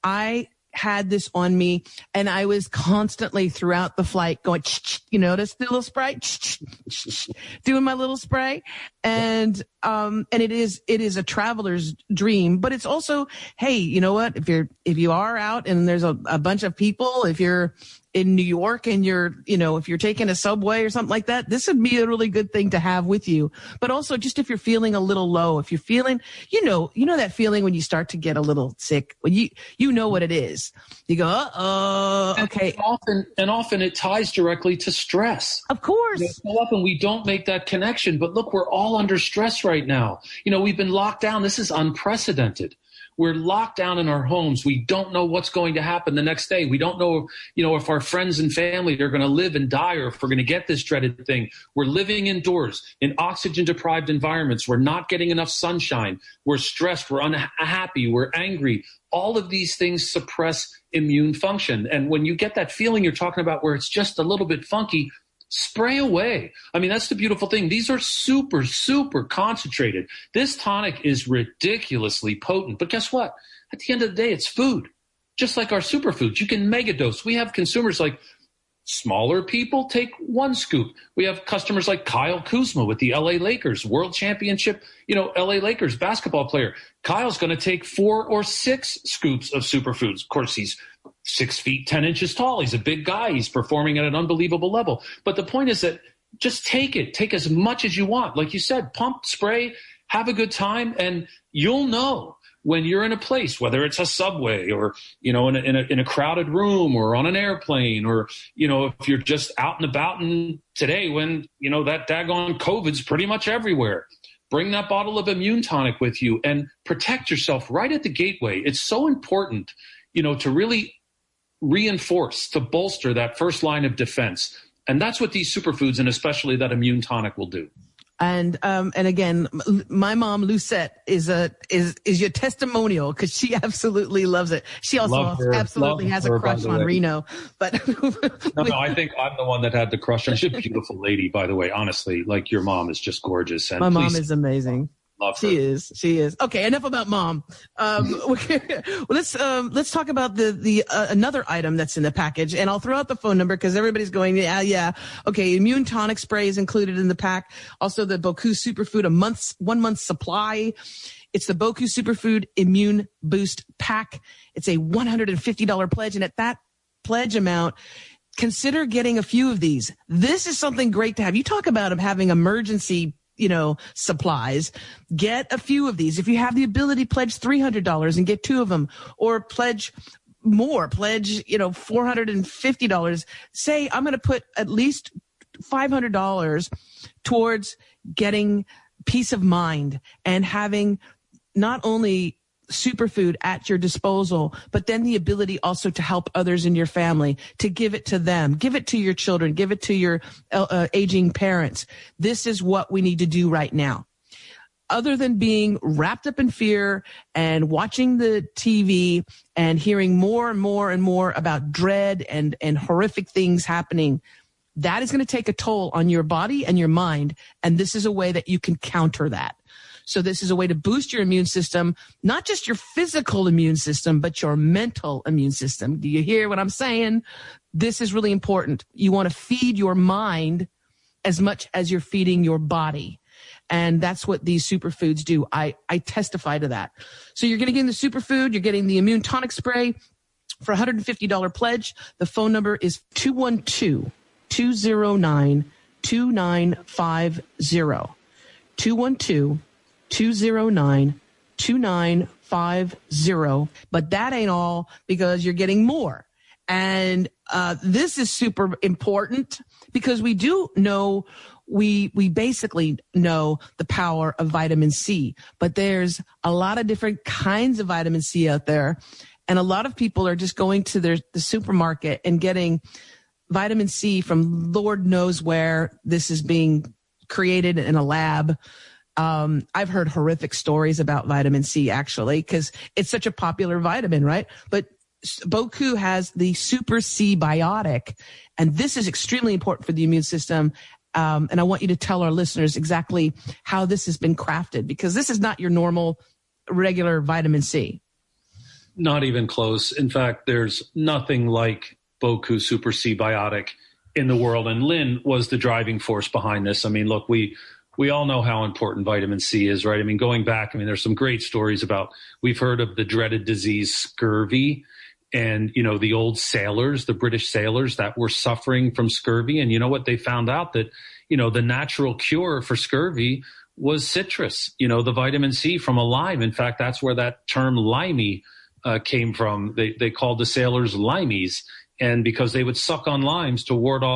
I had this on me and I was constantly throughout the flight going, you notice the little spray, doing my little spray. And, um, and it is, it is a traveler's dream, but it's also, hey, you know what? If you're, if you are out and there's a, a bunch of people, if you're in New York and you're, you know, if you're taking a subway or something like that, this would be a really good thing to have with you. But also just if you're feeling a little low, if you're feeling, you know, you know that feeling when you start to get a little sick, when you, you know what it is. You go, uh-oh, okay. And often, and often it ties directly to stress. Of course. You know, so often we don't make that connection, but look, we're all under stress right now. You know, we've been locked down. This is unprecedented. We're locked down in our homes. We don't know what's going to happen the next day. We don't know, you know, if our friends and family are going to live and die or if we're going to get this dreaded thing. We're living indoors in oxygen-deprived environments. We're not getting enough sunshine. We're stressed. We're unhappy. We're angry. All of these things suppress immune function. And when you get that feeling you're talking about where it's just a little bit funky, spray away. I mean, that's the beautiful thing. These are super, super concentrated. This tonic is ridiculously potent. But guess what? At the end of the day, it's food. Just like our superfoods. You can mega dose. We have consumers like smaller people take one scoop. We have customers like Kyle Kuzma with the L A Lakers, world championship, you know, L A Lakers basketball player. Kyle's going to take four or six scoops of superfoods. Of course, he's six feet, ten inches tall. He's a big guy. He's performing at an unbelievable level. But the point is that just take it. Take as much as you want. Like you said, pump, spray, have a good time, and you'll know when you're in a place, whether it's a subway or, you know, in a, in a, in a crowded room or on an airplane, or, you know, if you're just out and about. And today when, you know, that daggone COVID's pretty much everywhere, bring that bottle of immune tonic with you and protect yourself right at the gateway. It's so important, you know, to really reinforce, to bolster that first line of defense. And that's what these superfoods and especially that immune tonic will do. And um and again, my mom Lucette is a is is your testimonial because she absolutely loves it. She also her, absolutely has her, a crush on Reno. But no, no, I think I'm the one that had the crush on. She's a beautiful lady, by the way. Honestly, like your mom is just gorgeous. And my mom please, is amazing. Love her. She is. She is. Okay. Enough about mom. Um, well, let's um, let's talk about the the uh, another item that's in the package, and I'll throw out the phone number because everybody's going, yeah, yeah. Okay. Immune tonic spray is included in the pack. Also, the Boku Superfood, a month's one month supply. It's the Boku Superfood Immune Boost Pack. It's a one hundred fifty dollars pledge, and at that pledge amount, consider getting a few of these. This is something great to have. You talk about having emergency, you know, supplies. Get a few of these. If you have the ability, pledge three hundred dollars and get two of them, or pledge more, pledge, you know, four hundred fifty dollars. Say, I'm going to put at least five hundred dollars towards getting peace of mind and having not only superfood at your disposal, but then the ability also to help others in your family, to give it to them, give it to your children, give it to your uh, aging parents. This is what we need to do right now. Other than being wrapped up in fear and watching the T V and hearing more and more and more about dread and, and horrific things happening, that is going to take a toll on your body and your mind. And this is a way that you can counter that. So this is a way to boost your immune system, not just your physical immune system, but your mental immune system. Do you hear what I'm saying? This is really important. You want to feed your mind as much as you're feeding your body. And that's what these superfoods do. I, I testify to that. So you're getting the superfood, you're getting the immune tonic spray for a one hundred fifty dollars pledge. The phone number is two one two, two zero nine, two nine five zero. two one two, two zero nine, two nine five zero. But that ain't all, because you're getting more. And uh, this is super important because we do know, we we basically know the power of vitamin C. But there's a lot of different kinds of vitamin C out there. And a lot of people are just going to their the supermarket and getting vitamin C from Lord knows where. This is being created in a lab. Um, I've heard horrific stories about vitamin C, actually, because it's such a popular vitamin, right? But Boku has the Super C Biotic, and this is extremely important for the immune system. Um, and I want you to tell our listeners exactly how this has been crafted, because this is not your normal, regular vitamin C. Not even close. In fact, there's nothing like Boku Super C Biotic in the world. And Lynn was the driving force behind this. I mean, look, we... We all know how important vitamin C is, right? I mean, going back, I mean, there's some great stories about, we've heard of the dreaded disease scurvy and, you know, the old sailors, the British sailors that were suffering from scurvy. And you know what? They found out that, you know, the natural cure for scurvy was citrus, you know, the vitamin C from a lime. In fact, that's where that term limey uh, came from. They, they called the sailors limeys, and because they would suck on limes to ward off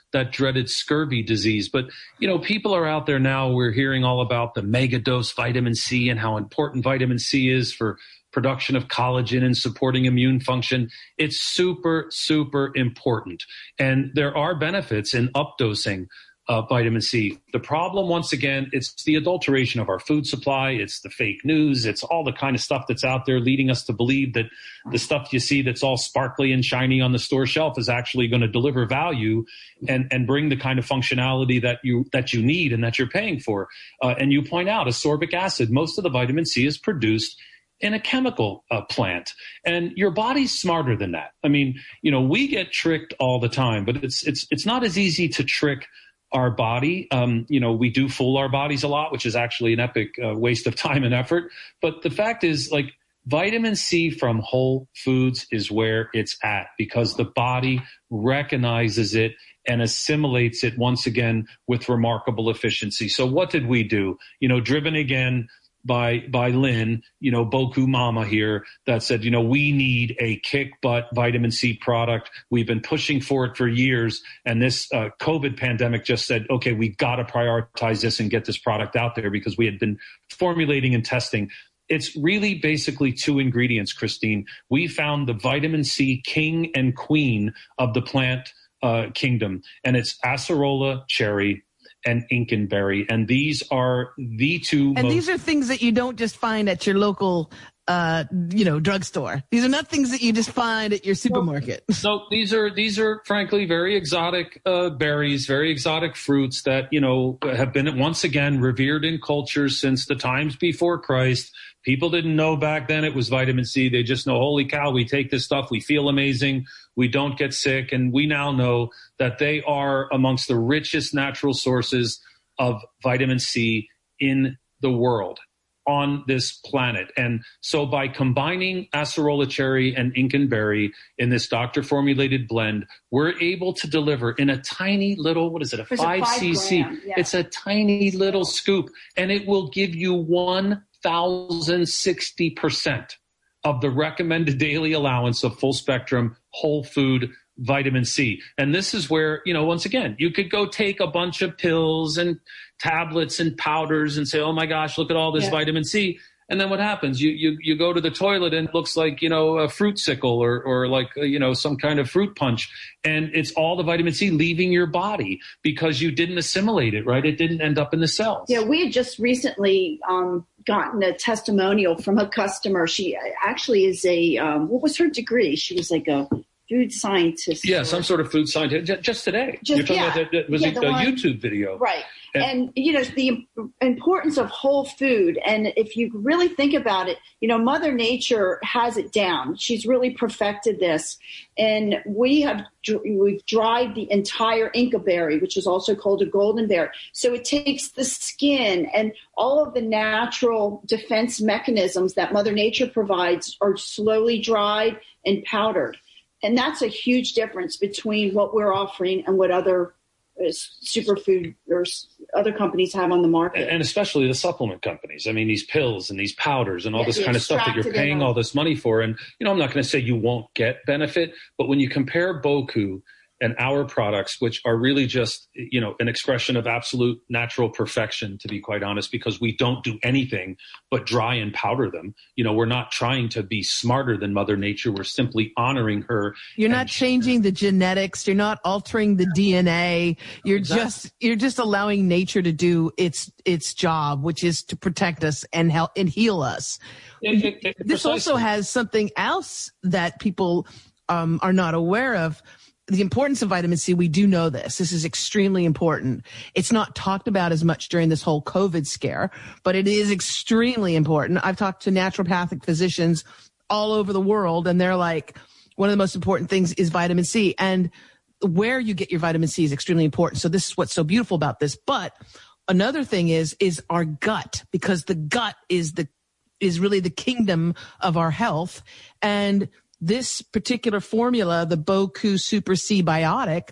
that dreaded scurvy disease. But, you know, people are out there now. We're hearing all about the mega dose vitamin C and how important vitamin C is for production of collagen and supporting immune function. It's super, super important. And there are benefits in updosing Uh, vitamin C. The problem, once again, it's the adulteration of our food supply. It's the fake news. It's all the kind of stuff that's out there leading us to believe that the stuff you see that's all sparkly and shiny on the store shelf is actually going to deliver value and, and bring the kind of functionality that you that you need and that you're paying for. Uh, and you point out ascorbic acid. Most of the vitamin C is produced in a chemical uh, plant, and your body's smarter than that. I mean, you know, we get tricked all the time, but it's it's it's not as easy to trick our body. Um, you know, we do fool our bodies a lot, which is actually an epic uh, waste of time and effort. But the fact is, like, vitamin C from whole foods is where it's at because the body recognizes it and assimilates it once again with remarkable efficiency. So what did we do? You know, driven again by by Lynn, you know, Boku Mama here, that said, you know, we need a kick butt vitamin C product. We've been pushing for it for years. And this uh, COVID pandemic just said, okay, we got to prioritize this and get this product out there because we had been formulating and testing. It's really basically two ingredients, Christine. We found the vitamin C king and queen of the plant uh, kingdom, and it's acerola cherry and Inkenberry. And these are the two. And most- these are things that you don't just find at your local, uh, you know, drugstore. These are not things that you just find at your supermarket. No, these are, these are frankly very exotic uh, berries, very exotic fruits that, you know, have been once again revered in cultures since the times before Christ. People didn't know back then it was vitamin C. They just know, holy cow, we take this stuff, we feel amazing, we don't get sick. And we now know that they are amongst the richest natural sources of vitamin C in the world on this planet. And so by combining acerola cherry and Inkenberry in this doctor-formulated blend, we're able to deliver in a tiny little, what is it, a There's five a five cc. gram, yeah. It's a tiny little scoop, and it will give you one thousand sixty percent of the recommended daily allowance of full spectrum whole food vitamin C. And this is where, you know, once again, you could go take a bunch of pills and tablets and powders and say, oh my gosh, look at all this Yeah. vitamin C. And then what happens? You, you, you go to the toilet and it looks like, you know, a fruit sickle or, or like, you know, some kind of fruit punch. And it's all the vitamin C leaving your body because you didn't assimilate it, right? It didn't end up in the cells. Yeah, we had just recently um, gotten a testimonial from a customer. She actually is a, um, what was her degree? She was like a food scientist. Yeah, some sort of food scientist. Just today. Just, You're talking yeah. about that, was Yeah, it the a one- YouTube video? Right. And- And, you know, the importance of whole food. And if you really think about it, you know, Mother Nature has it down. She's really perfected this. And we have, we've dried the entire Inca berry, which is also called a golden berry. So it takes the skin and all of the natural defense mechanisms that Mother Nature provides are slowly dried and powdered. And that's a huge difference between what we're offering and what other uh, superfood or s- other companies have on the market. And especially the supplement companies. I mean, these pills and these powders and all Yeah, this the kind of stuff that you're extracted paying in all them. this money for. And, you know, I'm not going to say you won't get benefit, but when you compare Boku and our products, which are really just, you know, an expression of absolute natural perfection, to be quite honest, because we don't do anything but dry and powder them. You know, we're not trying to be smarter than Mother Nature. We're simply honoring her. You're not and- changing the genetics. You're not altering the D N A. You're Exactly. just you're just allowing nature to do its its job, which is to protect us and help and heal us. It- it- it- This also precisely. has something else that people um, are not aware of. The importance of vitamin C, we do know this. This is extremely important. It's not talked about as much during this whole COVID scare, but it is extremely important. I've talked to naturopathic physicians all over the world, and they're like, one of the most important things is vitamin C. And where you get your vitamin C is extremely important. So this is what's so beautiful about this. But another thing is, is our gut, because the gut is the, is really the kingdom of our health. And this particular formula, the Boku Super C Biotic,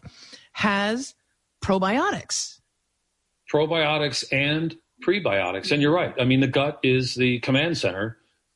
has probiotics. Probiotics and prebiotics. And you're right. I mean, the gut is the command center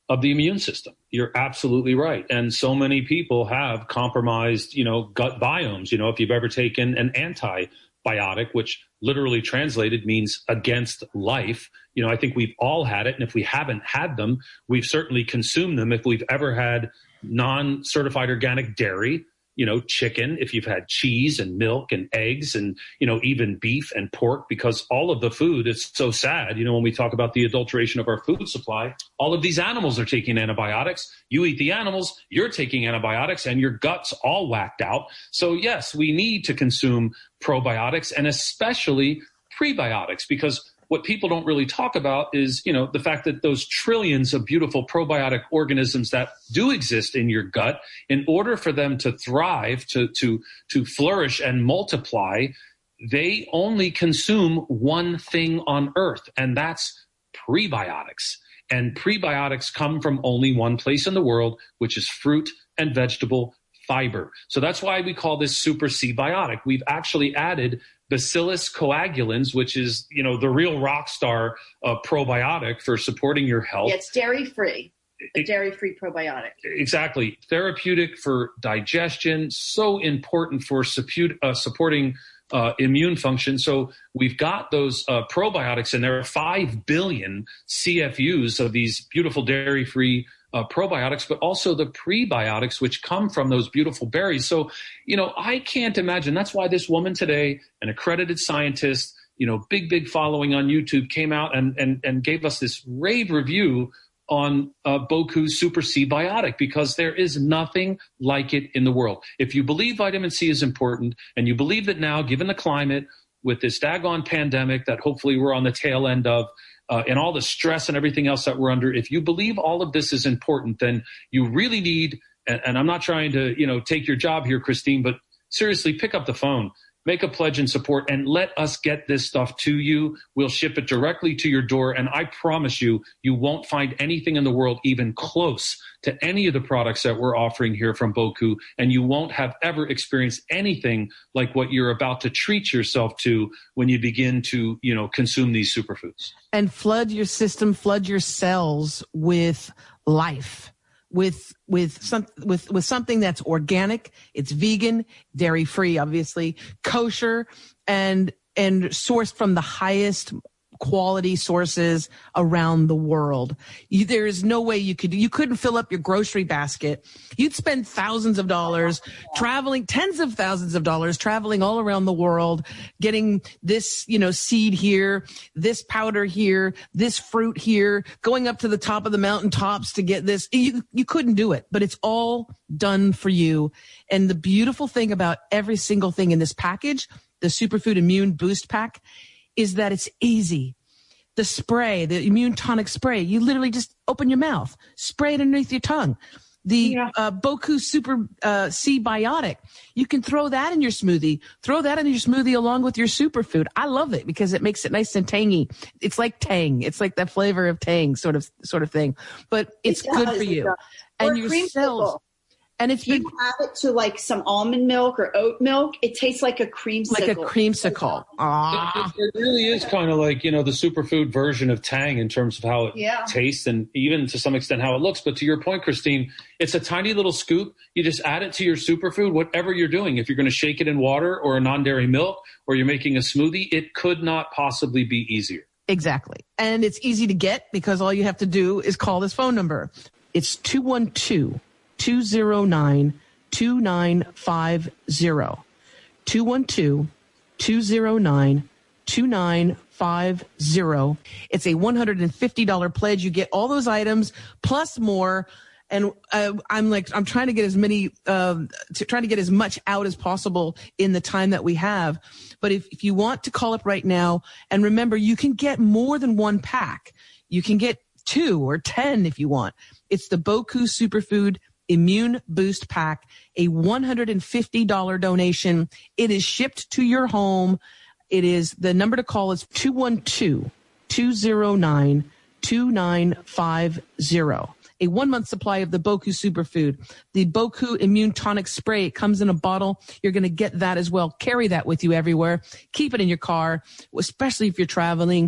of the immune system. You're absolutely right. And so many people have compromised, you know, gut biomes. You know, if you've ever taken an antibiotic, which literally translated means against life, you know, I think we've all had it. And if we haven't had them, we've certainly consumed them. If we've ever had non-certified organic dairy, you know, chicken, if you've had cheese and milk and eggs and, you know, even beef and pork, because all of the food, it's so sad. You know, when we talk about the adulteration of our food supply, all of these animals are taking antibiotics. You eat the animals, you're taking antibiotics, and your gut's all whacked out. So yes, we need to consume probiotics and especially prebiotics, because what people don't really talk about is, you know, the fact that those trillions of beautiful probiotic organisms that do exist in your gut, in order for them to thrive, to, to, to flourish and multiply, they only consume one thing on earth, and that's prebiotics. And prebiotics come from only one place in the world, which is fruit and vegetable fiber. So that's why we call this Super C Biotic. We've actually added Bacillus coagulans, which is, you know, the real rock star uh, probiotic for supporting your health. Yeah, it's dairy-free, a dairy-free probiotic. Exactly. Therapeutic for digestion, so important for suppu- uh, supporting uh, immune function. So we've got those uh, probiotics, and there are five billion C F Us of these beautiful dairy-free Uh, probiotics, but also the prebiotics, which come from those beautiful berries. So, you know, I can't imagine. That's why this woman today, an accredited scientist, you know, big, big following on YouTube, came out and and, and gave us this rave review on uh, Boku Super C Biotic, because there is nothing like it in the world. If you believe vitamin C is important, and you believe that now, given the climate, with this daggone pandemic that hopefully we're on the tail end of, Uh, and all the stress and everything else that we're under, if you believe all of this is important, then you really need, and, and I'm not trying to, you know, take your job here, Christine, but seriously, pick up the phone, make a pledge in support, and let us get this stuff to you. We'll ship it directly to your door, and I promise you, you won't find anything in the world even close to any of the products that we're offering here from Boku, and you won't have ever experienced anything like what you're about to treat yourself to when you begin to, you know, consume these superfoods. And flood your system, flood your cells with life, with with some with with something that's organic, it's vegan, dairy free, obviously, kosher, and and sourced from the highest quality sources around the world. You, there is no way you could, you couldn't fill up your grocery basket. You'd spend thousands of dollars traveling, tens of thousands of dollars traveling all around the world, getting this, you know, seed here, this powder here, this fruit here, going up to the top of the mountaintops to get this. You, you couldn't do it, but it's all done for you. And the beautiful thing about every single thing in this package, the Superfood Immune Boost Pack, is that it's easy. The spray, the immune tonic spray, you literally just open your mouth, spray it underneath your tongue. The yeah. uh, Boku Super uh, C Biotic, you can throw that in your smoothie. Throw that in your smoothie along with your superfood. I love it because it makes it nice and tangy. It's like Tang. It's like that flavor of Tang sort of sort of thing. But it's it good for you. And your cells. And if you add it to like some almond milk or oat milk, it tastes like a creamsicle. Like a creamsicle. Ah. It, it really is kind of like, you know, the superfood version of Tang in terms of how it yeah. tastes and even to some extent how it looks. But to your point, Christine, it's a tiny little scoop. You just add it to your superfood, whatever you're doing. If you're going to shake it in water or a non-dairy milk, or you're making a smoothie, it could not possibly be easier. Exactly. And it's easy to get because all you have to do is call this phone number. It's two one two, two zero nine, two nine five zero. two one two, two zero nine, two nine five zero. It's a one hundred fifty dollars pledge. You get all those items plus more. And uh, I'm like, I'm trying to get as many, um, to, trying to get as much out as possible in the time that we have. But if, if you want to call up right now, and remember, you can get more than one pack. You can get two or ten if you want. It's the Boku Superfood Immune Boost Pack, a one hundred fifty dollars donation. It is shipped to your home. It is, the number to call is two one two, two zero nine, two nine five zero. A one-month supply of the Boku Superfood. The Boku Immune Tonic Spray, it comes in a bottle. You're going to get that as well. Carry that with you everywhere. Keep it in your car, especially if you're traveling.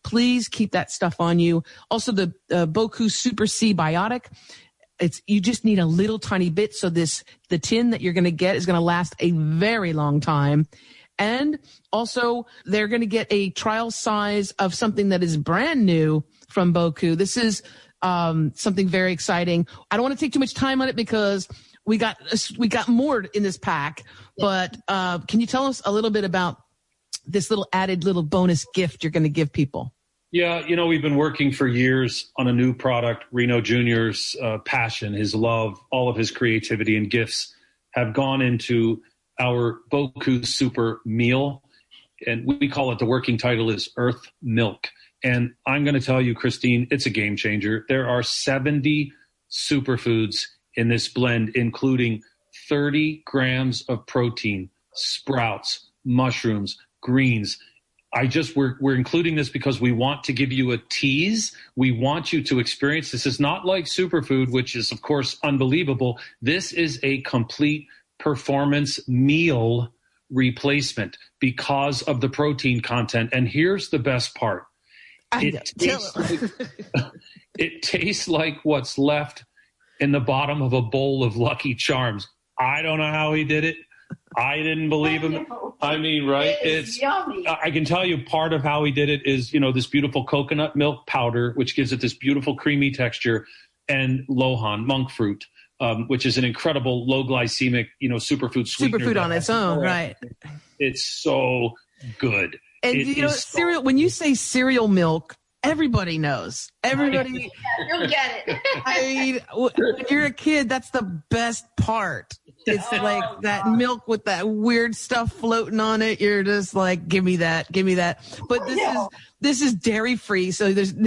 Please keep that stuff on you. Also, the uh, Boku Super C Biotic. It's, you just need a little tiny bit. So this, the tin that you're going to get is going to last a very long time. And also they're going to get a trial size of something that is brand new from Boku. This is, um, something very exciting. I don't want to take too much time on it because we got, we got more in this pack, but, uh, can you tell us a little bit about this little added little bonus gift you're going to give people? Yeah, you know, we've been working for years on a new product. Reno Junior's uh, passion, his love, all of his creativity and gifts have gone into our Boku Super Meal. And we call it, the working title is Earth Milk. And I'm going to tell you, Christine, it's a game changer. There are seventy superfoods in this blend, including thirty grams of protein, sprouts, mushrooms, greens. I just, we're, we're including this because we want to give you a tease. We want you to experience. This is not like superfood, which is of course unbelievable. This is a complete performance meal replacement because of the protein content. And here's the best part. It tastes, like, it tastes like what's left in the bottom of a bowl of Lucky Charms. I don't know how he did it. I didn't believe him. I mean, right? It it's yummy. I can tell you part of how he did it is, you know, this beautiful coconut milk powder, which gives it this beautiful creamy texture, and Lohan, monk fruit, um, which is an incredible low glycemic, you know, superfood sweetener. Superfood on its own, right? It's so good. And it you know, so cereal, when you say cereal milk, everybody knows. Everybody. Yeah, you'll get it. I mean, when you're a kid, that's the best part. It's Oh, like that God. milk with that weird stuff floating on it. You're just like, give me that, give me that. But this Yeah. is, this is dairy free. So there's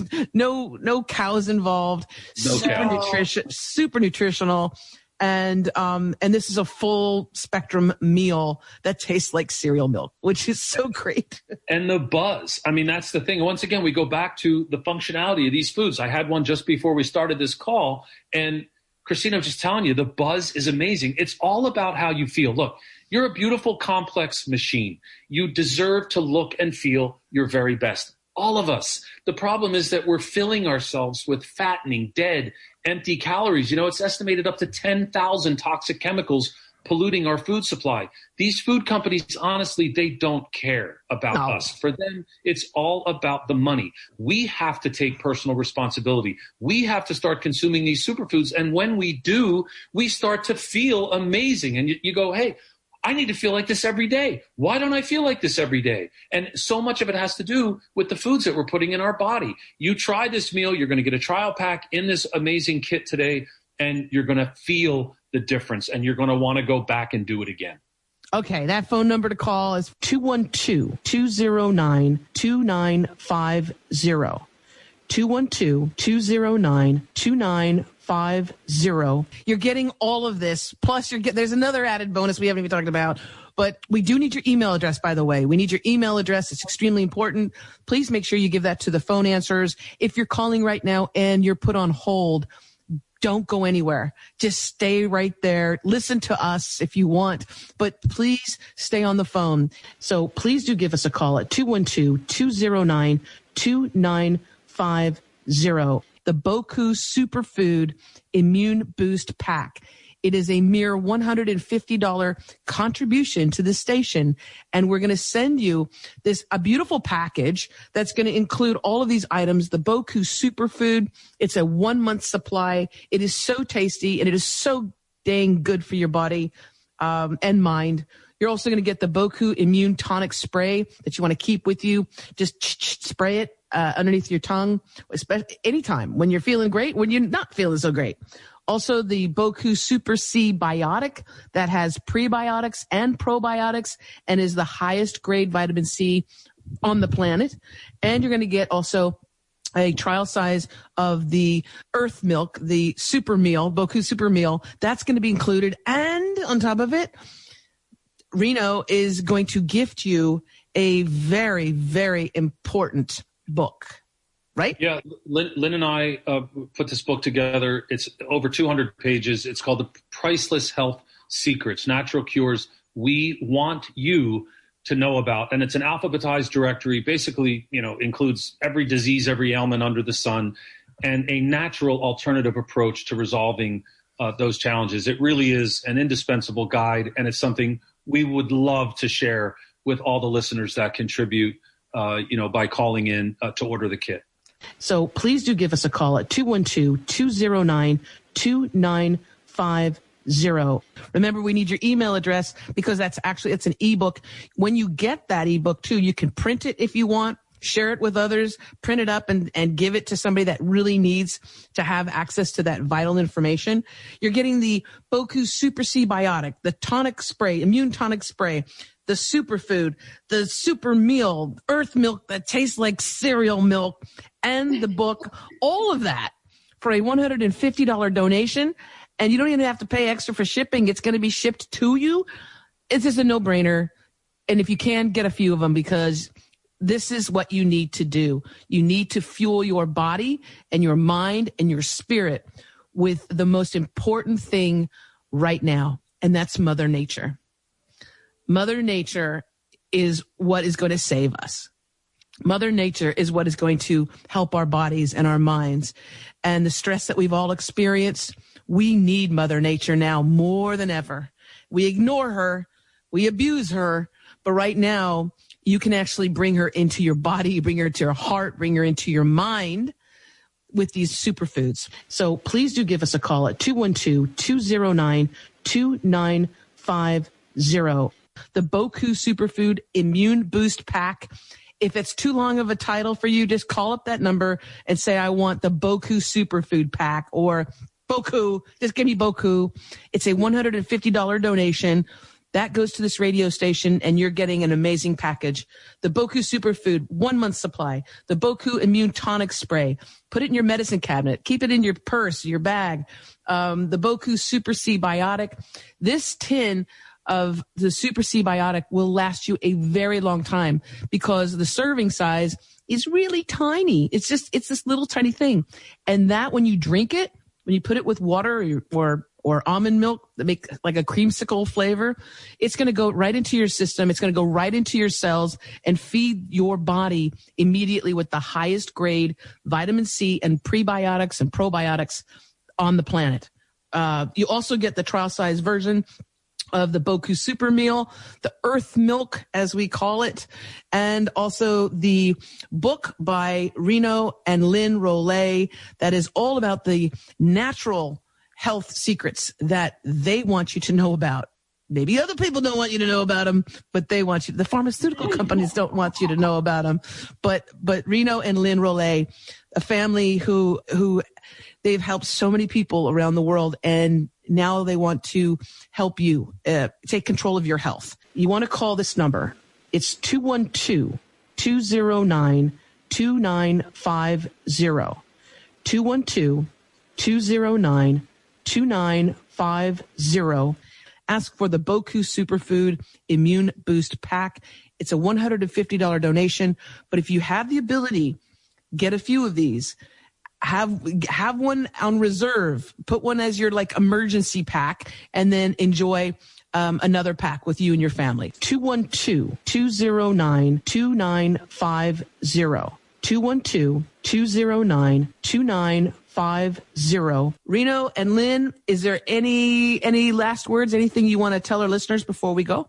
no, no cows involved. No super cows. nutrition, super nutritional. And, um, and this is a full spectrum meal that tastes like cereal milk, which is so great. And the buzz. I mean, that's the thing. Once again, we go back to the functionality of these foods. I had one just before we started this call, and Christina, I'm just telling you, the buzz is amazing. It's all about how you feel. Look, you're a beautiful, complex machine. You deserve to look and feel your very best. All of us. The problem is that we're filling ourselves with fattening, dead, empty calories. You know, it's estimated up to ten thousand toxic chemicals polluting our food supply. These food companies, honestly, they don't care about No. us. For them, it's all about the money. We have to take personal responsibility. We have to start consuming these superfoods. And when we do, we start to feel amazing. And you, you go, hey, I need to feel like this every day. Why don't I feel like this every day? And so much of it has to do with the foods that we're putting in our body. You try this meal, you're going to get a trial pack in this amazing kit today, and you're going to feel the difference, and you're going to want to go back and do it again. Okay, that phone number to call is two one two, two zero nine, two nine five zero. two one two, two zero nine, two nine five zero. You're getting all of this, plus you're get, there's another added bonus we haven't even talked about, but we do need your email address, by the way. We need your email address. It's extremely important. Please make sure you give that to the phone answers. If you're calling right now and you're put on hold, don't go anywhere. Just stay right there. Listen to us if you want, but please stay on the phone. So please do give us a call at two one two, two zero nine, two nine five zero. The Boku Superfood Immune Boost Pack. It is a mere one hundred fifty dollars contribution to the station. And we're going to send you this, a beautiful package that's going to include all of these items. The Boku Superfood. It's a one month supply. It is so tasty and it is so dang good for your body, um, and mind. You're also going to get the Boku Immune Tonic Spray that you want to keep with you. Just spray it uh, underneath your tongue, especially anytime when you're feeling great, when you're not feeling so great. Also, the Boku Super C Biotic that has prebiotics and probiotics and is the highest grade vitamin C on the planet. And you're going to get also a trial size of the Earth Milk, the super meal, Boku Super Meal. That's going to be included. And on top of it, Reno is going to gift you a very, very important book. Right? Yeah, Lynn, Lynn and I uh, put this book together. It's over two hundred pages. It's called The Priceless Health Secrets, Natural Cures. We want you to know about. And it's an alphabetized directory, basically, you know, includes every disease, every ailment under the sun, and a natural alternative approach to resolving uh, those challenges. It really is an indispensable guide, and it's something we would love to share with all the listeners that contribute, uh, you know, by calling in uh, to order the kit. So please do give us a call at two one two, two zero nine, two nine five zero. Remember, we need your email address because that's actually, it's an ebook. When you get that ebook too, you can print it if you want, share it with others, print it up and, and give it to somebody that really needs to have access to that vital information. You're getting the Boku Super C Biotic, the tonic spray, immune tonic spray, the superfood, the super meal, earth milk that tastes like cereal milk, and the book, all of that for a one hundred fifty dollars donation. And you don't even have to pay extra for shipping. It's going to be shipped to you. It's just a no-brainer. And if you can, get a few of them, because this is what you need to do. You need to fuel your body and your mind and your spirit with the most important thing right now, and that's Mother Nature. Mother Nature is what is going to save us. Mother Nature is what is going to help our bodies and our minds. And the stress that we've all experienced, we need Mother Nature now more than ever. We ignore her, we abuse her, but right now you can actually bring her into your body, bring her to your heart, bring her into your mind with these superfoods. So please do give us a call at two one two, two zero nine, two nine five zero. The Boku Superfood Immune Boost Pack. If it's too long of a title for you, just call up that number and say, I want the Boku Superfood Pack, or Boku, just give me Boku. It's a one hundred fifty dollars donation. That goes to this radio station, and you're getting an amazing package. The Boku Superfood, one month supply. The Boku Immune Tonic Spray. Put it in your medicine cabinet. Keep it in your purse, your bag. Um, the Boku Super C Biotic. This tin of the Super C Biotic will last you a very long time because the serving size is really tiny. It's just, it's this little tiny thing. And that when you drink it, when you put it with water or, or, or almond milk that make like a creamsicle flavor, it's going to go right into your system. It's going to go right into your cells and feed your body immediately with the highest grade vitamin C and prebiotics and probiotics on the planet. Uh, you also get the trial size version of the Boku Super Meal, the Earth Milk, as we call it, and also the book by Reno and Lynn Rollet that is all about the natural health secrets that they want you to know about. Maybe other people don't want you to know about them, but they want you. The pharmaceutical companies don't want you to know about them. But but Reno and Lynn Rollet, a family who who they've helped so many people around the world, and now they want to help you uh, take control of your health. You want to call this number. It's two one two, two zero nine, two nine five zero. two one two, two zero nine, two nine five zero. Ask for the Boku Superfood Immune Boost Pack. It's a one hundred fifty dollars donation, but if you have the ability, get a few of these. Have have one on reserve. Put one as your like emergency pack, and then enjoy um, another pack with you and your family. two one two, two zero nine, two nine five zero. two one two, two zero nine, two nine five zero. Reno and Lynn, is there any any last words, anything you want to tell our listeners before we go?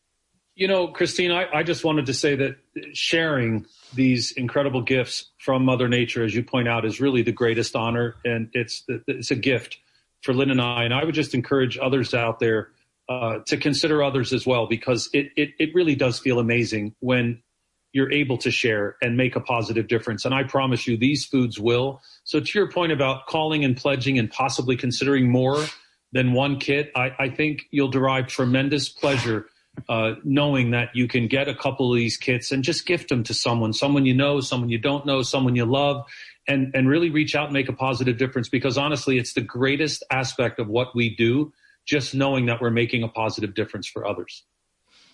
You know, Christine, I, I just wanted to say that sharing these incredible gifts from Mother Nature, as you point out, is really the greatest honor, and it's it's a gift for Lynn and I. And I would just encourage others out there uh, to consider others as well, because it, it it really does feel amazing when you're able to share and make a positive difference. And I promise you, these foods will. So to your point about calling and pledging and possibly considering more than one kit, I, I think you'll derive tremendous pleasure Uh, knowing that you can get a couple of these kits and just gift them to someone, someone you know, someone you don't know, someone you love, and, and really reach out and make a positive difference. Because honestly, it's the greatest aspect of what we do, just knowing that we're making a positive difference for others.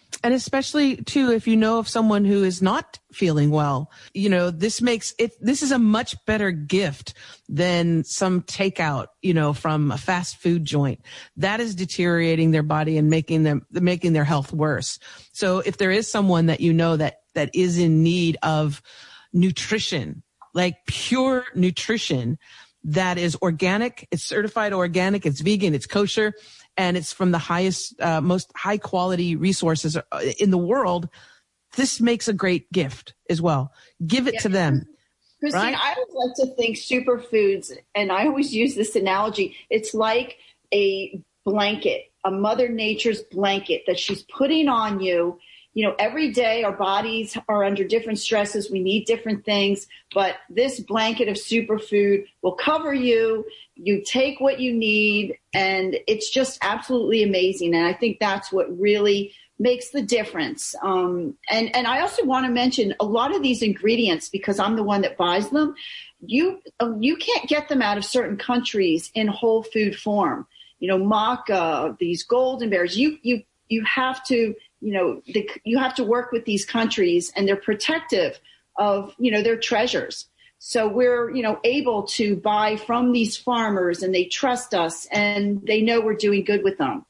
And especially too, if you know of someone who is not feeling well, you know, this makes it, this is a much better gift than some takeout, you know, from a fast food joint that is deteriorating their body and making them, making their health worse. So if there is someone that you know that, that is in need of nutrition, like pure nutrition that is organic, it's certified organic, it's vegan, it's kosher, and it's from the highest, uh, most high quality resources in the world, this makes a great gift as well. Give it yeah. to them. Christine, right? I always like to think superfoods, and I always use this analogy. It's like a blanket, a Mother Nature's blanket that she's putting on you. You know, every day our bodies are under different stresses. We need different things, but this blanket of superfood will cover you. You take what you need, and it's just absolutely amazing. And I think that's what really makes the difference. Um, and, and I also want to mention a lot of these ingredients, because I'm the one that buys them. You, you can't get them out of certain countries in whole food form. You know, maca, these golden bears, you, you, you have to, you know, the, you have to work with these countries, and they're protective of, you know, their treasures. So we're, you know, able to buy from these farmers, and they trust us, and they know we're doing good with them.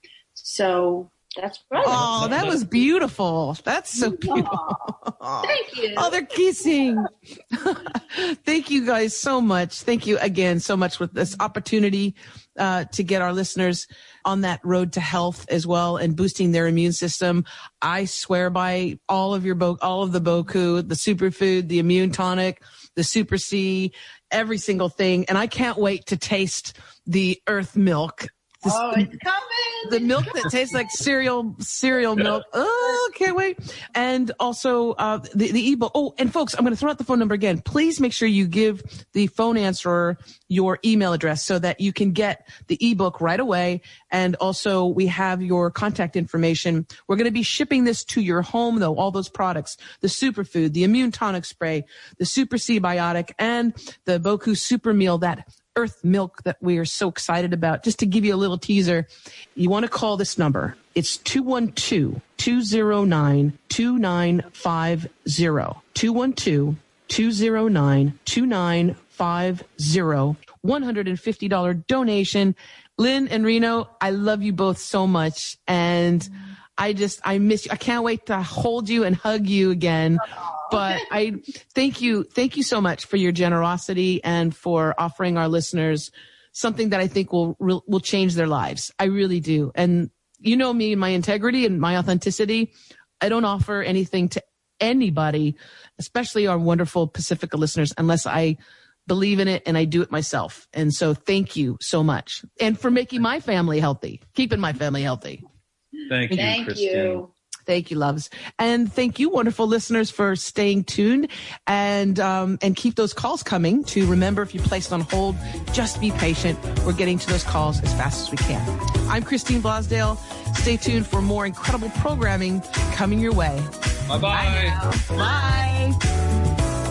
So that's right. Oh, that was beautiful. That's so beautiful. Oh, thank you. Oh, they're kissing. Thank you guys so much. Thank you again so much with this opportunity uh, to get our listeners on that road to health as well, and boosting their immune system. I swear by all of your, Bo- all of the Boku, the superfood, the immune tonic, the Super C, every single thing. And I can't wait to taste the earth milk. This, oh, it's coming. The milk that tastes like cereal, cereal milk. Oh, can't wait. And also, uh, the, the ebook. Oh, and folks, I'm going to throw out the phone number again. Please make sure you give the phone answerer your email address so that you can get the ebook right away. And also, we have your contact information. We're going to be shipping this to your home, though, all those products, the superfood, the immune tonic spray, the Super C Biotic, and the Boku Super Meal, that earth milk that we are so excited about. Just to give you a little teaser, you want to call this number. It's two one two, two zero nine, two nine five zero. two one two, two zero nine, two nine five zero. one hundred fifty dollars donation. Lynn and Reno, I love you both so much. And I just, I miss you. I can't wait to hold you and hug you again. But I thank you. Thank you so much for your generosity and for offering our listeners something that I think will, will change their lives. I really do. And you know me, my integrity and my authenticity. I don't offer anything to anybody, especially our wonderful Pacifica listeners, unless I believe in it and I do it myself. And so thank you so much. And for making my family healthy, keeping my family healthy. Thank you, Thank Christine. you. Thank you, loves. And thank you, wonderful listeners, for staying tuned, and um, and keep those calls coming. To remember, if you placed on hold, just be patient. We're getting to those calls as fast as we can. I'm Christine Blosdale. Stay tuned for more incredible programming coming your way. Bye-bye. Bye. Bye.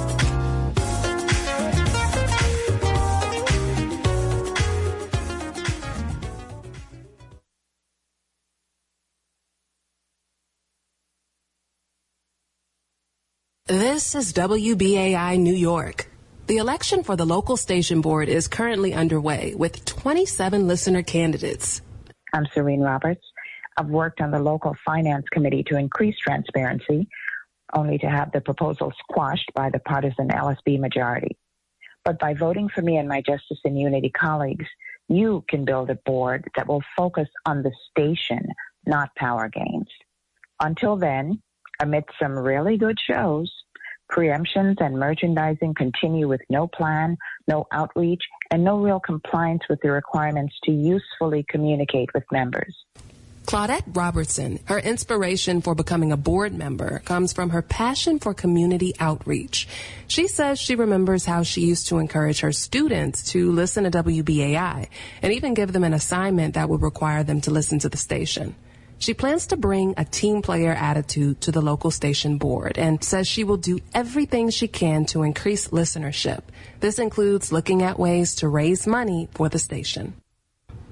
This is W B A I New York. The election for the local station board is currently underway with twenty-seven listener candidates. I'm Serene Roberts. I've worked on the local finance committee to increase transparency, only to have the proposal squashed by the partisan L S B majority. But by voting for me and my Justice and Unity colleagues, you can build a board that will focus on the station, not power games. Until then, amidst some really good shows, preemptions and merchandising continue with no plan, no outreach, and no real compliance with the requirements to usefully communicate with members. Claudette Robertson, her inspiration for becoming a board member comes from her passion for community outreach. She says she remembers how she used to encourage her students to listen to W B A I and even give them an assignment that would require them to listen to the station. She plans to bring a team player attitude to the local station board and says she will do everything she can to increase listenership. This includes looking at ways to raise money for the station.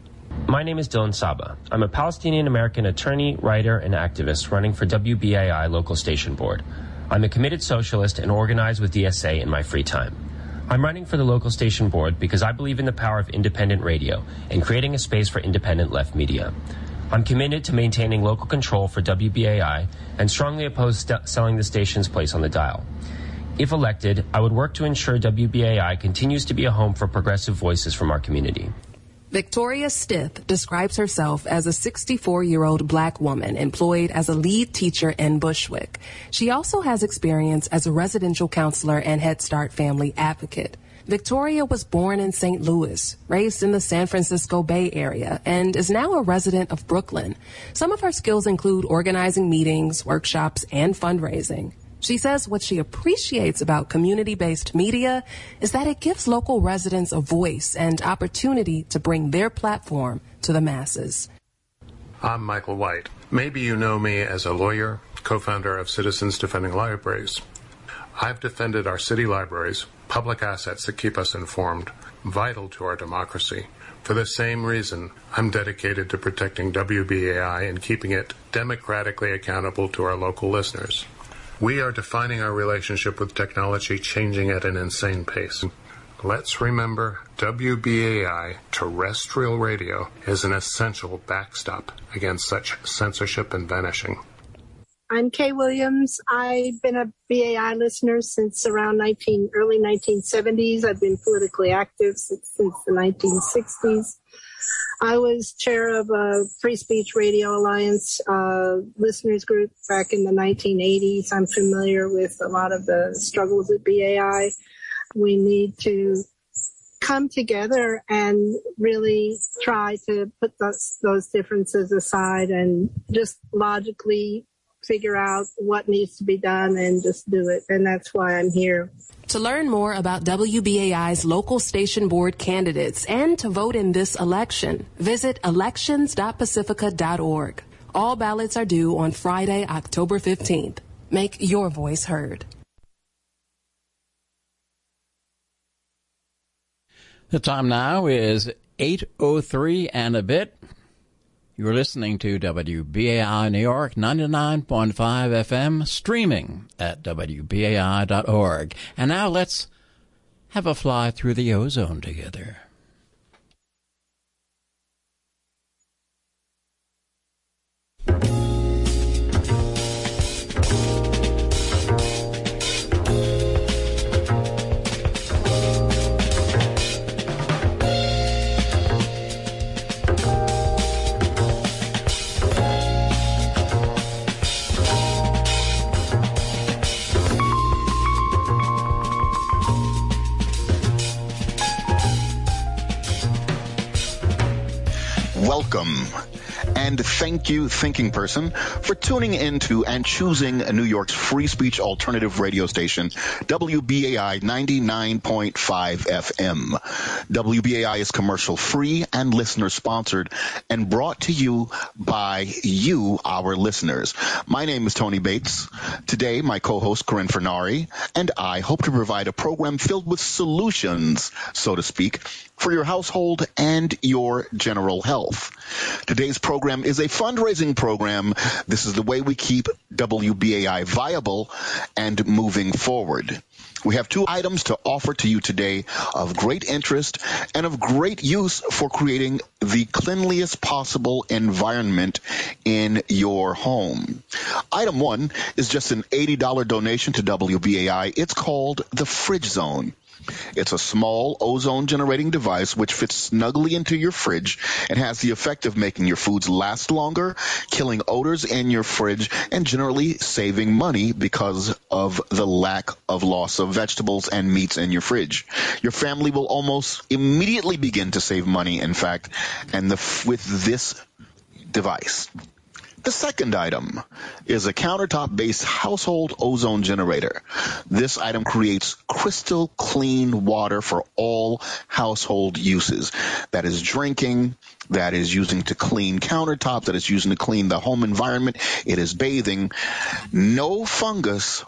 My name is Dylan Saba. I'm a Palestinian-American attorney, writer, and activist running for W B A I Local Station Board. I'm a committed socialist and organize with D S A in my free time. I'm running for the Local Station Board because I believe in the power of independent radio and creating a space for independent left media. I'm committed to maintaining local control for W B A I and strongly oppose st- selling the station's place on the dial. If elected, I would work to ensure W B A I continues to be a home for progressive voices from our community. Victoria Stith describes herself as a sixty-four-year-old black woman employed as a lead teacher in Bushwick. She also has experience as a residential counselor and Head Start family advocate. Victoria was born in Saint Louis, raised in the San Francisco Bay Area, and is now a resident of Brooklyn. Some of her skills include organizing meetings, workshops, and fundraising. She says what she appreciates about community-based media is that it gives local residents a voice and opportunity to bring their platform to the masses. I'm Michael White. Maybe you know me as a lawyer, co-founder of Citizens Defending Libraries. I've defended our city libraries, public assets that keep us informed, vital to our democracy. For the same reason, I'm dedicated to protecting W B A I and keeping it democratically accountable to our local listeners. We are defining our relationship with technology changing at an insane pace. Let's remember W B A I terrestrial radio is an essential backstop against such censorship and vanishing. I'm Kay Williams. I've been a B A I listener since around nineteen, early nineteen seventies. I've been politically active since, since the nineteen sixties. I was chair of a Free Speech Radio Alliance uh, listeners group back in the nineteen eighties. I'm familiar with a lot of the struggles at B A I. We need to come together and really try to put those, those differences aside and just logically figure out what needs to be done and just do it. And that's why I'm here. To learn more about W B A I's local station board candidates and to vote in this election, visit elections dot pacifica dot org. All ballots are due on Friday, October fifteenth. Make your voice heard. The time now is eight oh three and a bit. You're listening to W B A I New York ninety-nine point five F M, streaming at W B A I dot org. And now let's have a fly through the ozone together. Welcome, and thank you, thinking person, for tuning into and choosing New York's free speech alternative radio station, W B A I ninety-nine point five F M. W B A I is commercial free and listener sponsored and brought to you by you, our listeners. My name is Tony Bates. Today, my co-host Corinne Fernari and I hope to provide a program filled with solutions, so to speak, for your household and your general health. Today's program is a fundraising program. This is the way we keep W B A I viable and moving forward. We have two items to offer to you today of great interest and of great use for creating the cleanliest possible environment in your home. Item one is just an eighty dollars donation to W B A I. It's called the Fridge Zone. It's a small ozone-generating device which fits snugly into your fridge and has the effect of making your foods last longer, killing odors in your fridge, and generally saving money because of the lack of loss of vegetables and meats in your fridge. Your family will almost immediately begin to save money, in fact, and the, with this device. The second item is a countertop-based household ozone generator. This item creates crystal clean water for all household uses. That is drinking, that is using to clean countertops, that is using to clean the home environment. It is bathing. No fungus,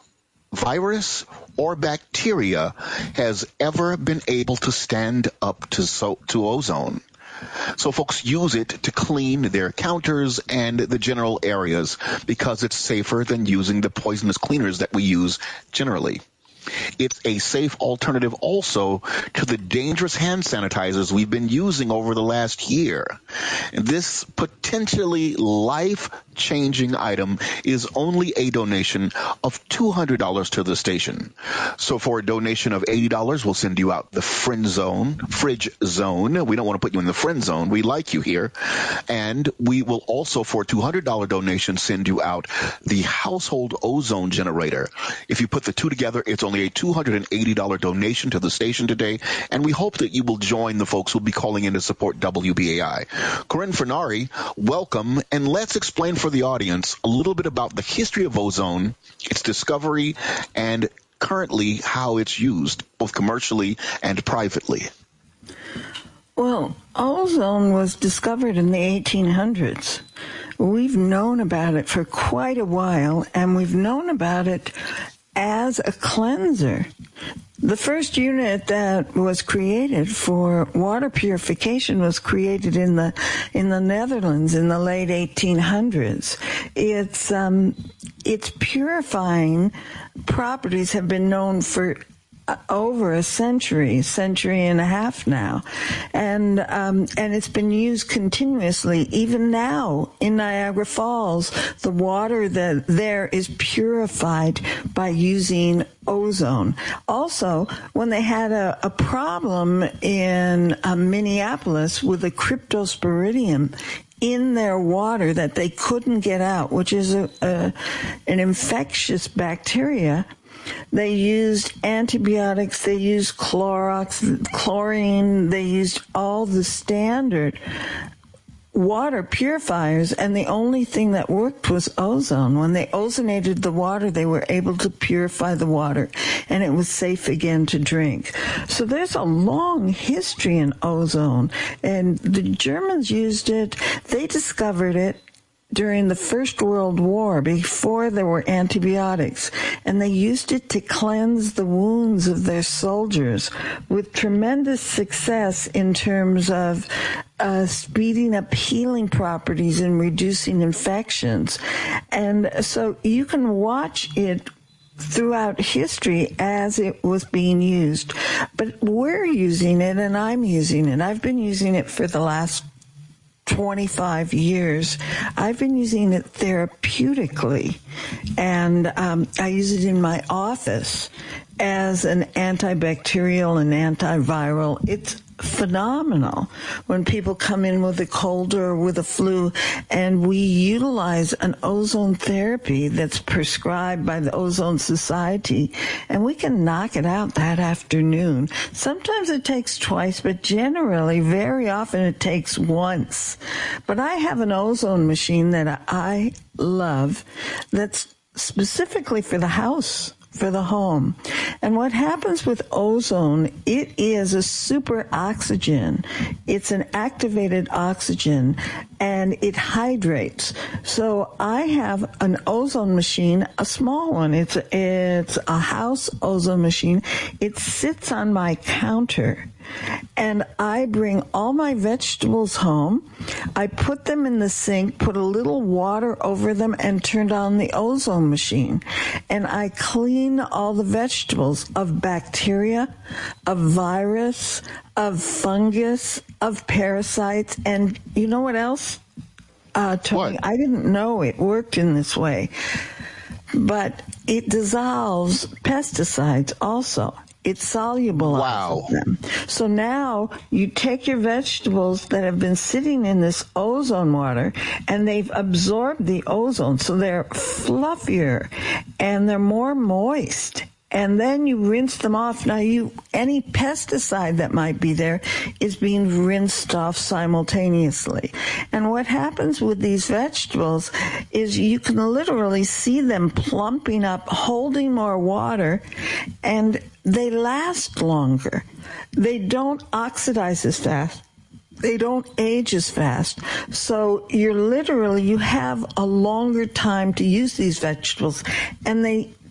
virus, or bacteria has ever been able to stand up to, so, to ozone. So folks use it to clean their counters and the general areas because it's safer than using the poisonous cleaners that we use generally. It's a safe alternative also to the dangerous hand sanitizers we've been using over the last year. This potentially life-changing item is only a donation of two hundred dollars to the station. So for a donation of eighty dollars, we'll send you out the Friend Zone, Fridge Zone. We don't want to put you in the friend zone. We like you here. And we will also, for a two hundred dollars donation, send you out the Household Ozone Generator. If you put the two together, it's only a two hundred eighty dollars donation to the station today, and we hope that you will join the folks who will be calling in to support W B A I. Corinne Fernari, welcome, and let's explain for the audience a little bit about the history of ozone, its discovery, and currently how it's used, both commercially and privately. Well, ozone was discovered in the eighteen hundreds. We've known about it for quite a while, and we've known about it as a cleanser. The first unit that was created for water purification was created in the in the Netherlands in the late eighteen hundreds. Its um, its purifying properties have been known for over a century, century and a half now, and um, and it's been used continuously. Even now in Niagara Falls, the water that there is purified by using ozone. Also, when they had a, a problem in uh, Minneapolis with a cryptosporidium in their water that they couldn't get out, which is a, a an infectious bacteria, they used antibiotics, they used Clorox, chlorine, they used all the standard water purifiers, and the only thing that worked was ozone. When they ozonated the water, they were able to purify the water, and it was safe again to drink. So there's a long history in ozone, and the Germans used it. They discovered it during the First World War, before there were antibiotics, and they used it to cleanse the wounds of their soldiers with tremendous success in terms of uh, speeding up healing properties and reducing infections. And so you can watch it throughout history as it was being used. But we're using it, and I'm using it. I've been using it for the last twenty-five years. I've been using it therapeutically, and um, I use it in my office as an antibacterial and antiviral. It's phenomenal when people come in with a cold or with a flu, and we utilize an ozone therapy that's prescribed by the Ozone Society, and we can knock it out that afternoon. Sometimes it takes twice, but generally, very often it takes once. But I have an ozone machine that I love that's specifically for the house, for the home. And what happens with ozone, it is a super oxygen. It's an activated oxygen, and it hydrates. So I have an ozone machine, a small one. It's a, it's a house ozone machine. It sits on my counter, and I bring all my vegetables home. I put them in the sink, put a little water over them, and turned on the ozone machine. And I clean all the vegetables of bacteria, of virus, of fungus, of parasites. And you know what else, uh, Tony? What? I didn't know it worked in this way. But it dissolves pesticides also. It's soluble. Wow. Them. So now you take your vegetables that have been sitting in this ozone water, and they've absorbed the ozone, so they're fluffier and they're more moist. And then you rinse them off. Now, you any pesticide that might be there is being rinsed off simultaneously. And what happens with these vegetables is you can literally see them plumping up, holding more water, and they last longer. They don't oxidize as fast. They don't age as fast. So you're literally, you have a longer time to use these vegetables, and they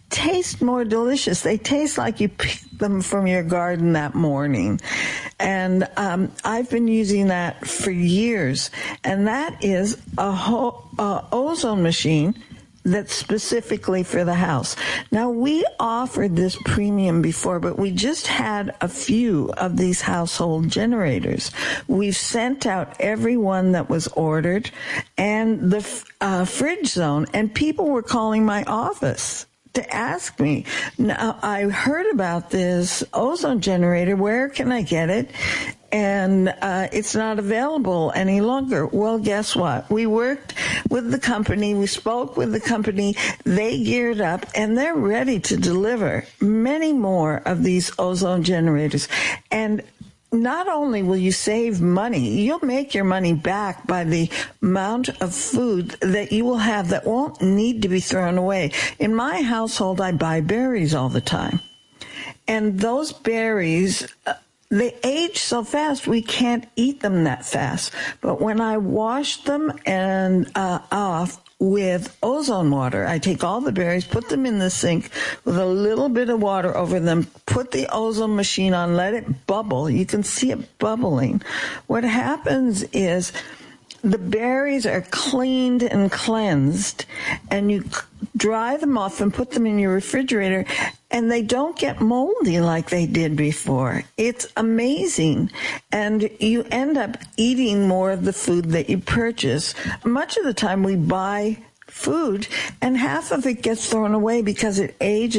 taste more delicious. They taste like you picked them from your garden that morning. And um, I've been using that for years. And that is a ho- uh, ozone machine that's specifically for the house. Now, we offered this premium before, but we just had a few of these household generators. We've sent out every one that was ordered and the uh, fridge zone, and people were calling my office to ask me, now, I heard about this ozone generator. Where can I get it? And uh, it's not available any longer. Well, guess what? We worked with the company. We spoke with the company. They geared up, and they're ready to deliver many more of these ozone generators. And not only will you save money, you'll make your money back by the amount of food that you will have that won't need to be thrown away. In my household, I buy berries all the time. And those berries, uh, they age so fast, we can't eat them that fast. But when I wash them and uh, off with ozone water, I take all the berries, put them in the sink with a little bit of water over them, put the ozone machine on, let it bubble. You can see it bubbling. What happens is the berries are cleaned and cleansed, and you dry them off and put them in your refrigerator, and they don't get moldy like they did before. It's amazing. And you end up eating more of the food that you purchase. Much of the time we buy food, and half of it gets thrown away because it ages.